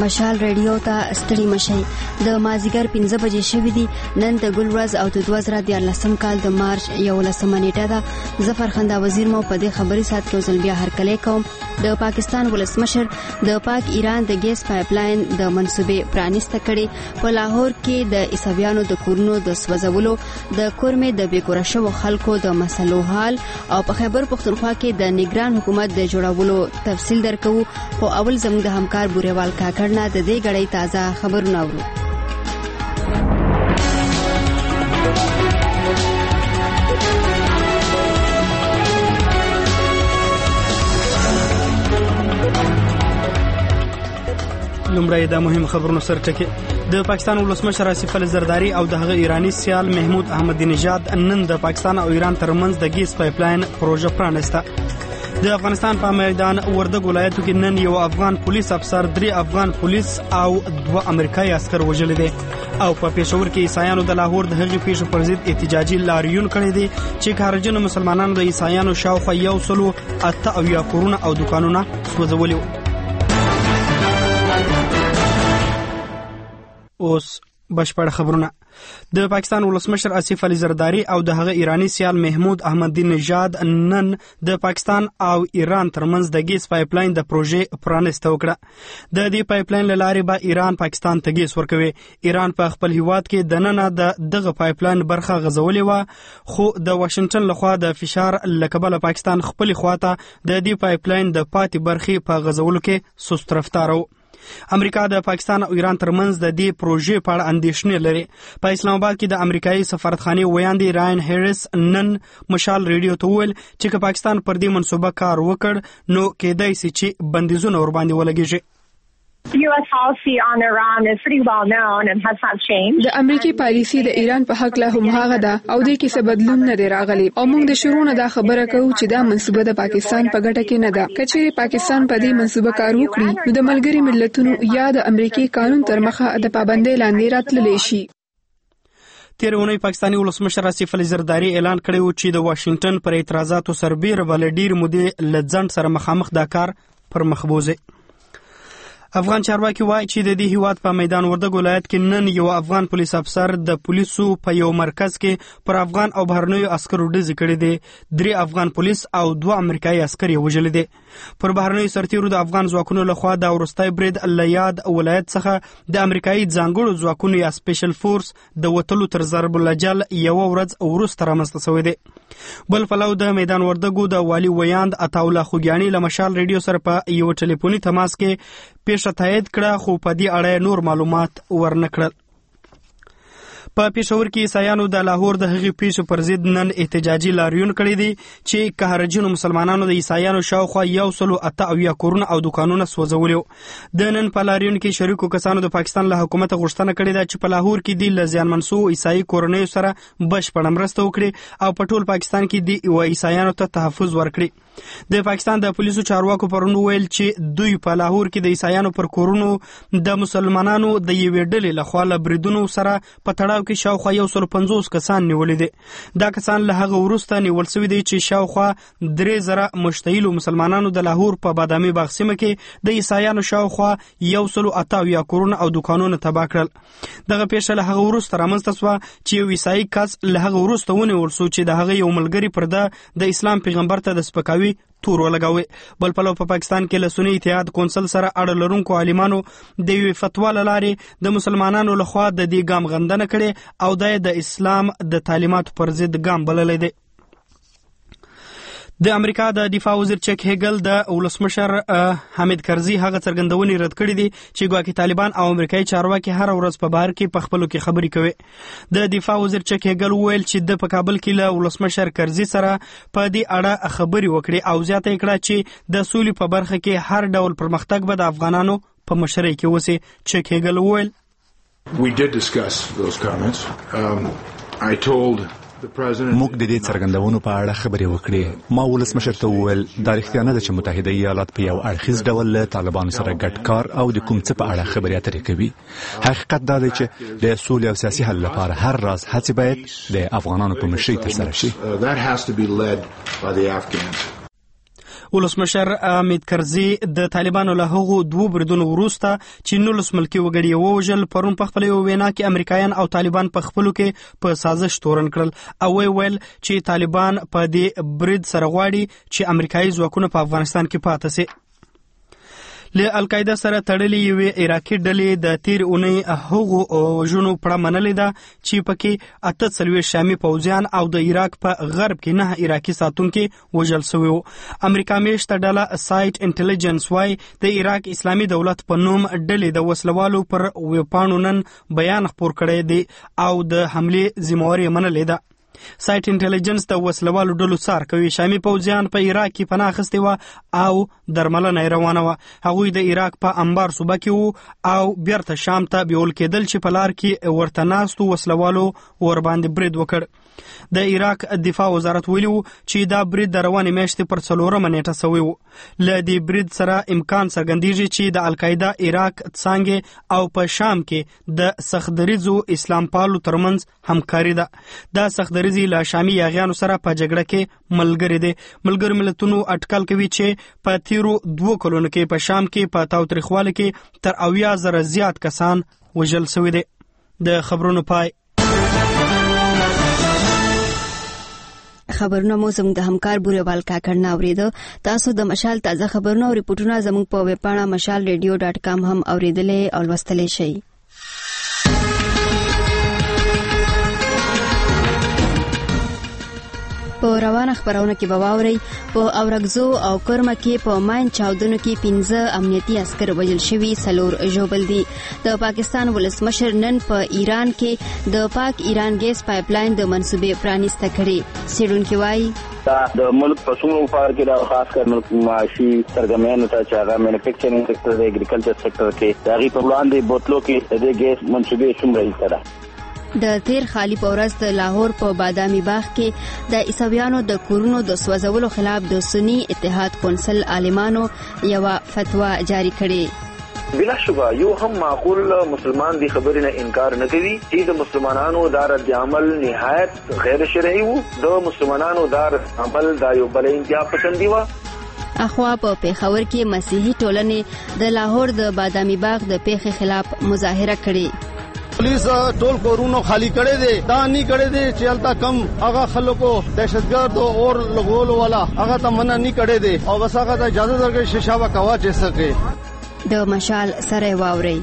مشال ریډیو ته ستړي مشئ. د مازیګر 15 بجې شوې دي. نن د ګل ورځ او د 2014 کال د مارچ 11 نیټه ده. ظفر خندا وزیر مو په دې خبري سات کې ځل بیا هرکلی کوم. د پاکستان ولسمشر د پاک ایران د ګیس پایپ لاین د منصوبې پرانیسته کړي. په لاهور کې د عیسویانو د کورونو د سوځولو، د کورمې د بیکوره شوو خلکو د مسلو حال او په خیبر پختونخوا کې د نگران حکومت د جوړولو تفصیل درکو. خو اول زموږ د همکار بوریوال کاکړ نه د دې غړې تازه خبرونه اورو. لومړی د مهم خبرونو سرټکی. د پاکستان ولسمشر آصف علي زرداری او د هغه ایرانی سیال محمود احمدی نژاد نن د پاکستان او ایران ترمنځ د ګیس پایپ لاین پروژه پرانیسته. د افغانستان په میدان وردګ ولایتو کې نن یو افغان پولیس افسر، 3 افغان پولیس او 2 امریکایي عسكر وژل دي. او په پېښور کې عیسایانو د لاهور د هغې پیښو پر ضد احتجاجي لاریون کړی دی چې خارجینو مسلمانانو د عیسایانو شاوخوا 188 کورونه او دکانونه سوځولي. اوس بشپړ خبرونه. د پاکستان ولسمشر آصف علي زرداری او د هغه ایرانی سیال محمود احمدی نژاد نن د پاکستان او ایران ترمنځ د ګیس پایپ لاین د پروژې پرانیسته وکړه. د دې پایپ لاین له لارې به ایران پاکستان ته ګیس ورکوي. ایران په خپل هیواد کې د نن د دغه پایپ لاین برخه غځولې و، خو د واشنگټن لخوا د فشار لکبل پاکستان خپل خواته د دې پایپ لاین د پاتې برخې په غځولو کې سست رفتار و. امریکا د پاکستان او ایران ترمنځ د دې پروژې په اړه اندېښنې لري. په اسلام آباد کې د امریکایي سفارتخانې ویاندې راین هریس نن مشال ریډیو ته وویل چې که پاکستان پر دې منصوبه کار وکړ نو کېدای شي چې بندیزونه ورباندې ولګېږي. US policy on Iran is pretty well known and has not changed. د امریکای پالیسي د ایران په حق له هم هغه ده او د کې څه بدلون نه دی راغلی او موږ د شروع نه دا خبره کوو چې دا منصوبه د پاکستان په ګټه کې نه ده. کچېرې پاکستان په دې منصوبه کار وکړي نو د ملګري ملتونو یا د امریکای قانون تر مخه د پابندۍ لاندې راتللی شي. تیر اونۍ پاکستاني ولسمشر آصف علي زرداری اعلان کړی و چې د واشنگټن پر اعتراضاتو سربیره بل ډیر مودې لځند سره مخامخ دا کار پر مخ بوزي. افغان چارواکي وایي چې د دې هیواد په میدان وردګ ولایت کې نن یو افغان پولیس افسر د پولیسو په یو مرکز کې پر افغان او بهرنیو عسکرو ډزې کړې دي. 3 افغان پولیس او 2 امریکایي عسکر یې وژلي دي. پر بهرنیو سرتیرو د افغان ځواکونو لخوا د وروستی برید له یاد ولایت څخه د امریکایي ځانګړو ځواکونو یا سپیشل فورس د وتلو تر ضرب الجل یو ورځ وروسته رامنځته شوی دی. بل پلو د میدان وردګو د والي ویاند عطاالله خوګیاني له مشال ریډیو سره په یو ټلیفوني تماس کې پیښه تایید کړه، خو په دې اړه نور معلومات ورنکړل. په پېښور کې عیسایانو د لاهور د هغې پیښو پر ضد نن احتجاجي لاریون کړی دی چې خارجینو مسلمانانو د عیسایانو شاوخوا 188 کورونه او دکانونه سوځولي. د نن په لاریون کې شریکو کسانو د پاکستان له حکومت غوښتنه کړې ده چې په لاهور کې د زیانمن شوو عیسائی کورنیو سره بشپړه مرسته وکړي او په ټول پاکستان کې د عیسایانو ته تحفظ ورکړي. د پاکستان د پولیسو چارواکو پرون ویل چې دوی په لاهور کې د عیسایانو پر کورونو د مسلمانانو د یوې ډلې لخوا له بریدونو سره په تړاو کې شاوخوا 150 کسان نیولي دي. دا کسان له هغه وروسته نیول شوي دي چې شاوخوا 3000 مشتعلو مسلمانانو د لاهور په بادامي باغ سیمه کې د عیسایانو شاوخوا 188 کورونه او دکانونه تباه کړل. دغه پیښه له هغه وروسته رامنځته شوه چې یو عیسائی کس له هغه وروسته ونیول شو چې د هغه یو ملګري پر د اسلام پیغمبر ته د سپکاوي تور ولګاوي. بل پلو په پاکستان کې له سنی اتحاد کونسل سره اړه لرونکو عالمانو د یوې فتوا له لارې د مسلمانانو لخوا د دې ګام غندنه کړې او د اسلام د تعلیماتو پر ضد ګام بللی دی. د امریکا د دفاع وزیر چک هیګل د ولسمشر حامد کرزي هغه څرګندونې رد کړې دي چې ګواکې طالبان او امریکایي چارواکي هر ورځ په بهر کې په خپلو کې خبرې کوي. د دفاع وزیر چک هیګل وویل چې د په کابل کې له ولسمشر کرزي سره په دې اړه خبرې وکړي او زیاته یې کړه چې د سولې په برخه کې هر ډول پرمختګ به د افغانانو په مشرۍ کې وسي. چک هیګل وویل We did discuss those comments. I told موږ د دې څرګندونو په اړه خبرې وکړې. ما ولسمشر ته وویل دا رښتیا نه ده چې متحده ایالات په یو اړخیز ډول له طالبانو سره ګډ کار او د کوم څه په اړه خبرې اترې کوي. حقیقت دا دی چې د سولې او سیاسي حل لپاره هر راز هڅې باید د افغانانو په مشرۍ ترسره شي. ولسمشر حامد کرزي د طالبانو له هغو 2 بریدونو وروسته چې 19 ملکي وګړي ووژل پرون په خپل وینا کې امریکایان او طالبان په خپلو کې په سازش تورن کړل او ویل چې طالبان په دې برید سره غواړي چې امریکایي ځواکونه په افغانستان کې پاتې شي. له القاعده سره تړلې یوې عراقي ډلې د تیر اونۍ هغو وژنو پړه منلې ده چې پکې 48 شامي پوځیان او د عراق په غرب کې 9 عراقي ساتونکي وژل شوي وو. امریکا میشته ډله سایټ انټيليجنس وايي د عراق اسلامي دولت په نوم ډلې د وسلوالو پر ویبپاڼو نن بیان خپور کړی دی او د حملې ذمہواري منلې ده. سایټ انټيليجنس د وسلوالو ډلو څار کوي. شامي پوځیان په عراق کې پناه اخیستي و او درملنه روانه و. هغوی د عراق په انبار صوبه کې وو او بیرته شام ته بیول کېدل چې په لار کې ورته ناستو وسلوالو ور باندې برید وکړ. د عراق دفاع وزارت ویلي و چې دا برید د روانې میاشتې پر 4 نیټه شوی و. له دې برید سره امکان څرګندېږي چې د القاعده عراق څانګې او په شام کې د سختدریځو اسلام پالو ترمنځ همکاري ده. دا سختدریځي له شامي یاغیانو سره په جګړه کې ملګری دي. ملګرو ملتونو اټکل کوي چې په تیرو 2 کلونو کې په شام کې په تاوتریخوالي کې تر 80,000 زیات کسان وژل شوي دي. د خبرونو پای. خبرونه مو زموږ د همکار بوريوال کاکړ نه اوریدو. تاسو د مشال تازه خبرونه او ریپورتونه زموږ په ویب پاڼه mashalradio.com هم اوریدلې او لوستلې شئ. په روانه خبرونه کې بواوري په اورګزو او کرمه کې په ماین چاودنو کې 15 امنیتي عسكر وژل شوي، 4 ژوبل دي. د پاکستان ولسمشر نن په ایران کې د پاک ایران ګیس پایپلاین د منصوبې پرانیسته کړي. سیډونکو وايي د ملک په څومره وفار کې دا خاص کر ملک معاشي سرګرمیانو ته چې هغه مینوفیکچرینګ سېکټر د اګریکلچر سېکټر کې د هغې په وړاندې بوتلو کې د ګیس منصوبې څومره ایسته ده. د تیر خالی په ورځ د لاهور په بادامي باغ کې د عیسویانو د کورونو د سوځولو خلاف د سنی اتحاد کونسل عالمانو یو فتوا جاری کړې. بلا شبه یو هم معقول مسلمان دی خبرې نه انکار نه کوي چې د مسلمانانو دا رد عمل نهایت غیر شرعي وو. د مسلمانانو دا رد عمل دا یو بل انتها پسندي وه. اخوا په پیښور کې مسیحي ټولنې د لاهور د بادامي باغ د پیښې خلاف مظاهره کړې. پولیس ټول کورونو خالی کړي دي، دا نه کړي دي چې التا کم هغه خلکو دهشتګرد او لګولو والا هغه ته منع نه کړي دي او بس هغه ته اجازه درکړي شیشه وکوا چې سکے. د مشال سره واوري.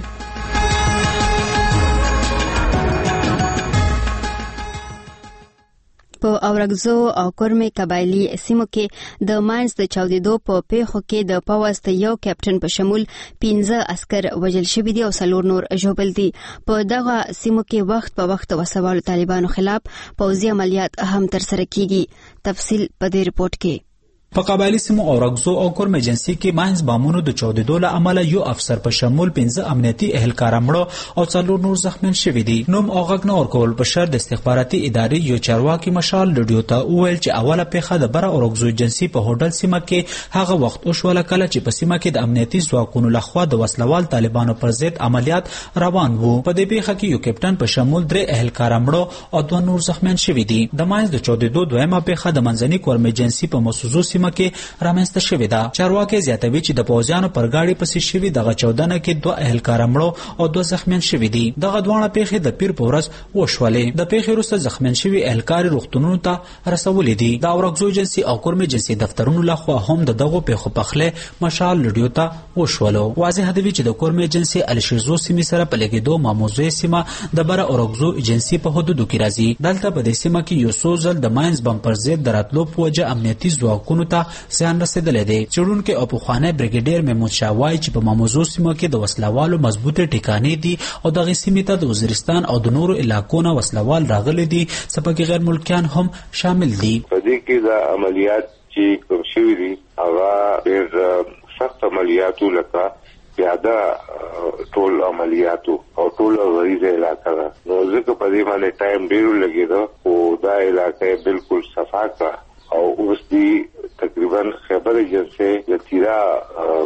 په اورګزو او کرمه قبایلی سیمو کې د ماینز د چاودیدو په پیښو کې د پوځ ته یو کیپټن په شمول 15 عسكر وژل شوي دي او 4 نور ژوبل دي. په دغه سیمو کې وخت په وخت وسوالو طالبانو خلاف پوځي عملیات هم ترسره کیږي. تفصیل په دې رپورت کې. په قبایلی سیمو اورګزو او کرم ایجنسی کې ماینز بامونو د چاودیدو له امله یو افسر په شمول 15 امنیتي اهلکار مړه او 4 نور زخمیان شوي دي. نوم او غږ نه ورکول په شر د استخباراتي ادارې یو چارواکي مشال رادیو ته وویل چې اوله پیښه د بره اورګزو ایجنسی په هوټل سیمه کې هغه وخت وشوله کله چې په سیمه کې د امنیتي ځواکونو لخوا د وسلوال طالبانو پر ضد عملیات روان وو. په دې پیښه کې یو کیپټن په شمول 3 اهلکار مړه او 2 نور زخمیان شوي دي. د ماینز د چاودیدو دویمه پیښه د منځني کرم ایجنسی په مسوزو سیمه کې رامنځته شوې ده. چارواکي زیاتوي چې د پوځیانو پر گاډي پسې شوي دغه چاودنه کې 2 اهلکار مړه او 2 زخمیان شوي دي. دغه دوه پیښې د پیر په ورځ وشولې. د پیښې وروسته زخمیان شوي اهلکار روغتونونو ته رسولې دي. د اورګزو ایجنسی او کرم ایجنسی دفترونو لخوا هم د دغه پیښو پخله مشال رادیو ته وشولو. واضح دی چې د کرم ایجنسی الشیزو سیمې سره په لګیدو ماموزه سیمه د بره اورګزو ایجنسی په حدودو کې راځي. دلته په دې سیمه کې یو سوزل د ماینز بم پر ضد دراتلو په وجه امنیتي ځواکونو ته زیان رسیدلی دی. چړونکو او پخوانی بریګیډیر محمود شاه وایي چې په ماموزو سیمه کې د وسلوالو مضبوطه ټکانې دي او دغه سیمې ته د وزیرستان او د نورو علاقو نه وسلوال راغلي دي، سپکې غیر ملکیان هم شامل دي. په دې کې د عملیات چې کوم شوي دي هغه ډېر سخت عملیاتو لکه پیاده ټول عملیاتو او ټول غریزه علاقه ده. نو ځکه په دې باندې ټایم ډېر لګېده خو دا علاقه بالکل صفا کړه او اوس دی تقریبا خیبر ایجنسی د تیرا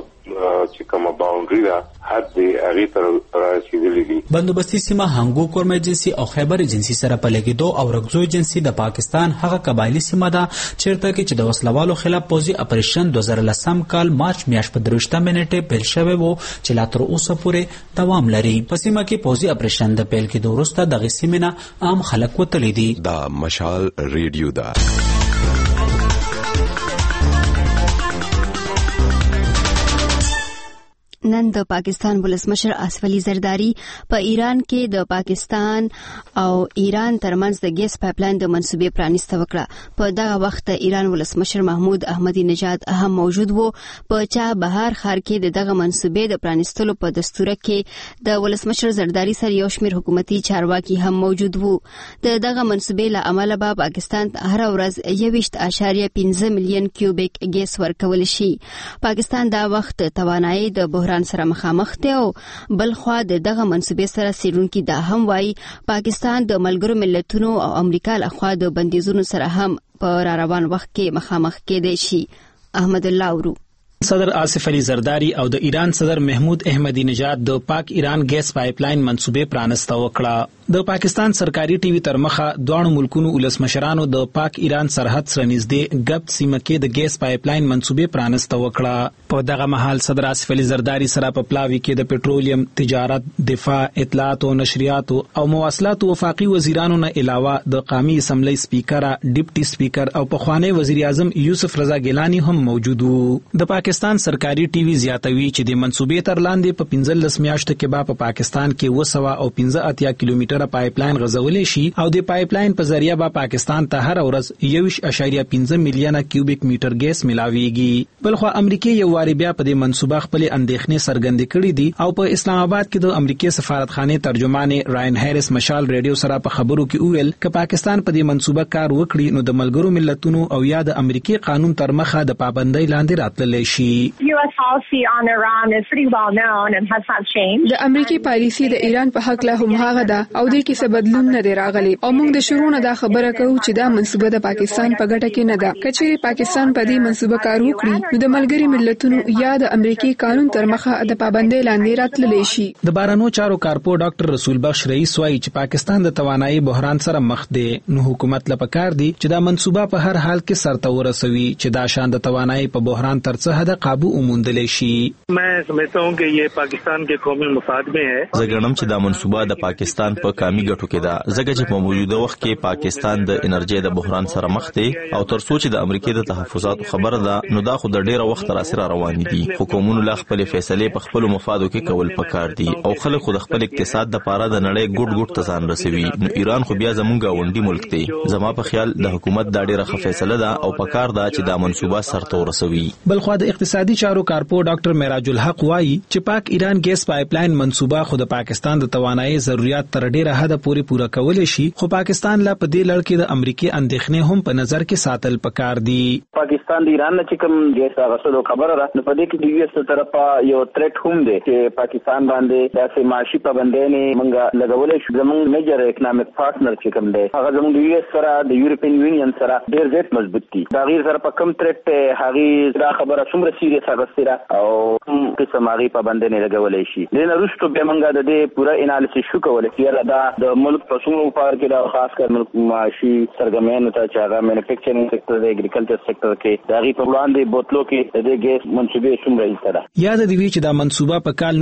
چې کومه باونډري ده حد دی هغه تر رسیدلې دي. بندوبستي سیمه هنګو کورم ایجنسي او خیبر ایجنسي سره په لګیدو او رګزو ایجنسي د پاکستان هغه قبایلی سیمه ده چیرته کې چې د وسلوالو خلاف پوځي اپریشن 2010 کال مارچ میاشت په 3 منټه پیل شوی وو چې لا تر اوسه پورې دوام لري. په سیمه کې پوځي اپریشن د پیل کېدو وروسته دغه سیمه نه عام خلک وتلي دي. دا مشال ریډیو ده. نن د پاکستان ولسمشر آصف علي زرداری په ایران کې د پاکستان او ایران ترمنځ د ګیس پایپلاین د منصوبې پرانیسته وکړه. په دغه وخت ایران ولسمشر محمود احمدی نژاد هم موجود وو. په چابهار ښار کې دغه منصوبې د پرانیستلو په دستور کې د ولسمشر زرداری سره یو شمېر حکومتي چارواکي هم موجود وو. دغه منصوبې له امله به پاکستان هر ورځ 21.5 میلیون کیوبیک ګیس ورکول شي. پاکستان دا وخت توانایي د بحران سره مخامخ دی او بلخوا دغه منصوبې سره سیرونکي دا هم وایي پاکستان د ملګرو ملتونو او امریکا لخوا د بندیزونو سره هم په را روان وخت کې مخامخ کېدای شي. احمد الله اورو. صدر آصف علي زرداری او د ایران صدر محمود احمدی نژاد د پاک ایران ګیس پایپلاین منصوبې پرانسته وکړه. د پاکستان سرکاري ټي وي تر مخه دوه ملکونو ولسمشرانو د پاک ایران سرحد سره نږدې ګبت سیمه کې د ګیس پایپلاین منصوبې پرانسته وکړه. په دغه مهال صدر آصف علي زرداری سره په پلاوي کې د پټرولیم، تجارت، دفاع، اطلاعات او نشریات او مواصلات وفاقي وزیرانو نه علاوه د قومي اسمبلی سپیکر، ډیپټي سپیکر او پخوانی وزیر اعظم یوسف رضا ګیلانی هم موجود وو. د پاکستان سرکاري ټي وي زیاتوي چې د منصوبې تر لاندې په 15 میاشتو کې به په پاکستان کې 285 کیلومتره پایپلاین غځولې شي او د پایپلاین په ذریعہ به پاکستان ته هر ورځ 1.5 میلیونه کیوبیک میټر ګیس ملاويږي. بلخو امریکای یو واری بیا په دې منصوبه خپل اندېښنې څرګندې کړې دي او په اسلام آباد کې د امریکای سفارتخانه ترجمان راین هریس مشال ریډیو سره په خبرو کې وویل چې پاکستان په دې منصوبه کار وکړي نو د ملګرو ملتونو او یا د امریکای قانون تر مخه د پابندۍ لاندې راتللی شي. US policy on Iran is pretty well known and has not changed. د امریکای پالیسی د ایران په حق له هم هغه ده او د کې څه بدلون نه دی راغلی او موږ د شروع نه دا خبره کوو چې دا منصوبه د پاکستان په ګټه کې نه ده. کچېرې پاکستان په دې منصوبه کار وکړي نو د ملګري ملتونو یا د امریکای قانون تر مخه د پابندۍ لاندې راتللی شي. د بارانو چارو کارپو ډاکټر رسول بخش رئیس وایي چې پاکستان د توانایي بحران سره مخ دی نو حکومت له پکار دی چې دا منصوبه په هر حال کې سرته ورسوي چې دا شان د توانایي په بحران تر څه حد قابو وموندلی شي. मैं समझता हूं कि ये पाकिस्तान के कौमी मफाद में है. زه ګڼم چې دا منصوبه د پاکستان په قومي ګټو کې ده ځکه چې په موجوده وخت کې پاکستان د انرژي د بحران سره مخ دی او تر څو چې د امریکای د تحفظاتو خبره ده نو دا خو د ډیره وخت را سره روان دي. حکومتونو لا خپل فیصله په خپل مفادو کې کول پکار دي او خلک خو د خپل اقتصاد د پاره د نړۍ ګډ ګډ تزان رسوي. نو ایران خو بیا زمونږ غونډي ملک دی. زما په خیال د حکومت دا ډیره ښه فیصله ده او پکار ده چې دا منصوبه سرته ورسوي. بلخو د اقتصادي چارو کارپو ډاکټر معراج الحق وایي چې پاک ایران ګیس پایپلاین منصوبه خو د پاکستان د توانایي ضرورت تر ډیره حد پورې پوره کولای شي خو پاکستان لا په دې لړ کې د امریکای اندېښنې هم په نظر کې ساتل پکار دي. پاکستان د ایران نه چې کوم ګیس غوښتلو خبره ده نو په دې کې د یو اس طرفه یو تھریټ هم دی چې پاکستان باندې داسې معاشي پابندۍ موږ لګولې شو. زموږ میجر اکونومیک پارټنر چې کوم دی هغه زموږ د یو اس سره د یورپین یونین سره ډېر زیات مضبوط دي. دا غیر سره په کم تھریټ هغه دا خبره څومره سیریس هغه او قسم هغه پابندۍ نه لګولې شي. د نورستو به موږ د دې پوره انالیسس شو کولای چې دا د ملک په څومره لپاره کې دا خاص کر ملک معاشي سرګرمیانو ته چې هغه مینوفیکچرینګ سېکټر دی، اګریکلچر سېکټر کې دا غي په وړاندې بوتلو کې د ګیس منصوبې څومره ایستره. یاد دی چې دا منصوبه په کال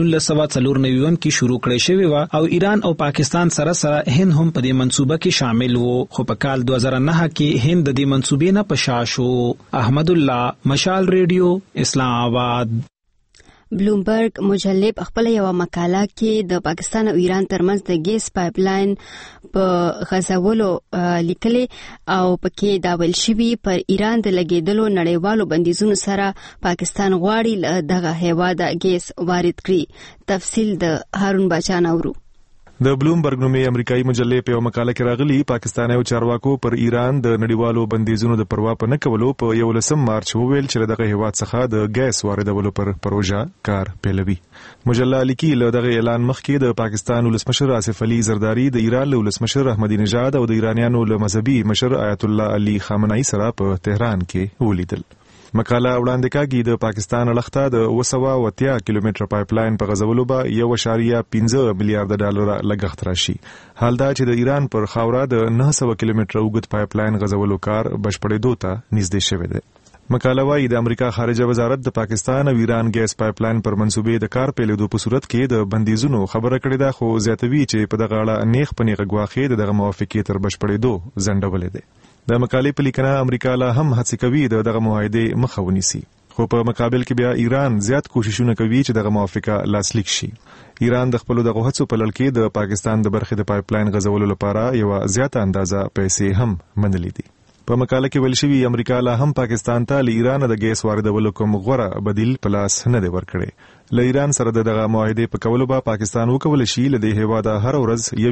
1994 کې شروع کړې شوې و او ایران او پاکستان سره هند هم په دې منصوبه کې شامل وو خو په کال 2009 کې هند د دې منصوبې نه پشا شو. احمد الله، مشال ریډیو، اسلام آباد. بلومبرګ مجله په خپل یو مقاله کې د پاکستان او ایران ترمنځ د ګیس پایپلاین په غځولو لیکلي او پکې دا ویل شوی پر ایران د لګیدلو نړیوالو بندیزونو سره پاکستان غواړي دغه هیواده ګیس وارد کړي. تفصیل د هارون بچان اورو. د بلومبرګ نومي امریکایي مجلې په یو مقاله کې راغلي پاکستاني چارواکو پر ایران د نړیوالو بندیزونو د پروا په نه کولو په 11 مارچ وویل چې دغه هیواد څخه د ګیس واردولو پر پروژه کار پیلوي. مجله لیکي له دغه اعلان مخکې د پاکستان ولسمشر آصف علي زرداری د ایران ولسمشر احمدی نژاد او د ایرانیانو له مذهبي مشر آیت الله علي خامنه‌ای سره په تهران کې ولیدل. مقاله وړاندې کاږي د پاکستان لخته د 280 کیلومتر پایپ لاین په غځولو به 1.15 میلیارډ ډالر لګښت راشي. حال دا چې د ایران پر خاوره د 900 کیلومتر اوږد پایپ لاین غځولو کار بشپړېدو ته نږدې شوی دی. مقاله وايي د امریکا خارجه وزارت د پاکستان او ایران ګیس پایپ لاین پر منسوبې د کار پیلېدو په صورت کې د بندیزونو خبره کړې ده، خو زیاتوي چې په دغه اړه نیغ په نیغه ګواښې دغه موافقې تر بشپړېدو ځنډولې ده. د مقالې په لیکنه امریکا لا هم هڅې کوي دغه معاهدې مخه ونیسي، خو په مقابل کې بیا ایران زیات کوششونه کوي چې دغه موافقه لاسلیک شي. ایران د خپل دغه هڅو په لړ کې د پاکستان د برخې د پایپ لاین غځولو لپاره یو زیاته اندازه پیسې هم منلې دي. په مقاله کې ویل شوی امریکا لا هم پاکستان ته له ایران د ګیس واردولو کوم غوره بدیل په لاس نه دی ورکړی. له ایران سره دغه معاهدې په کولو به پاکستان وکول شي له دې هیواده هر ورځ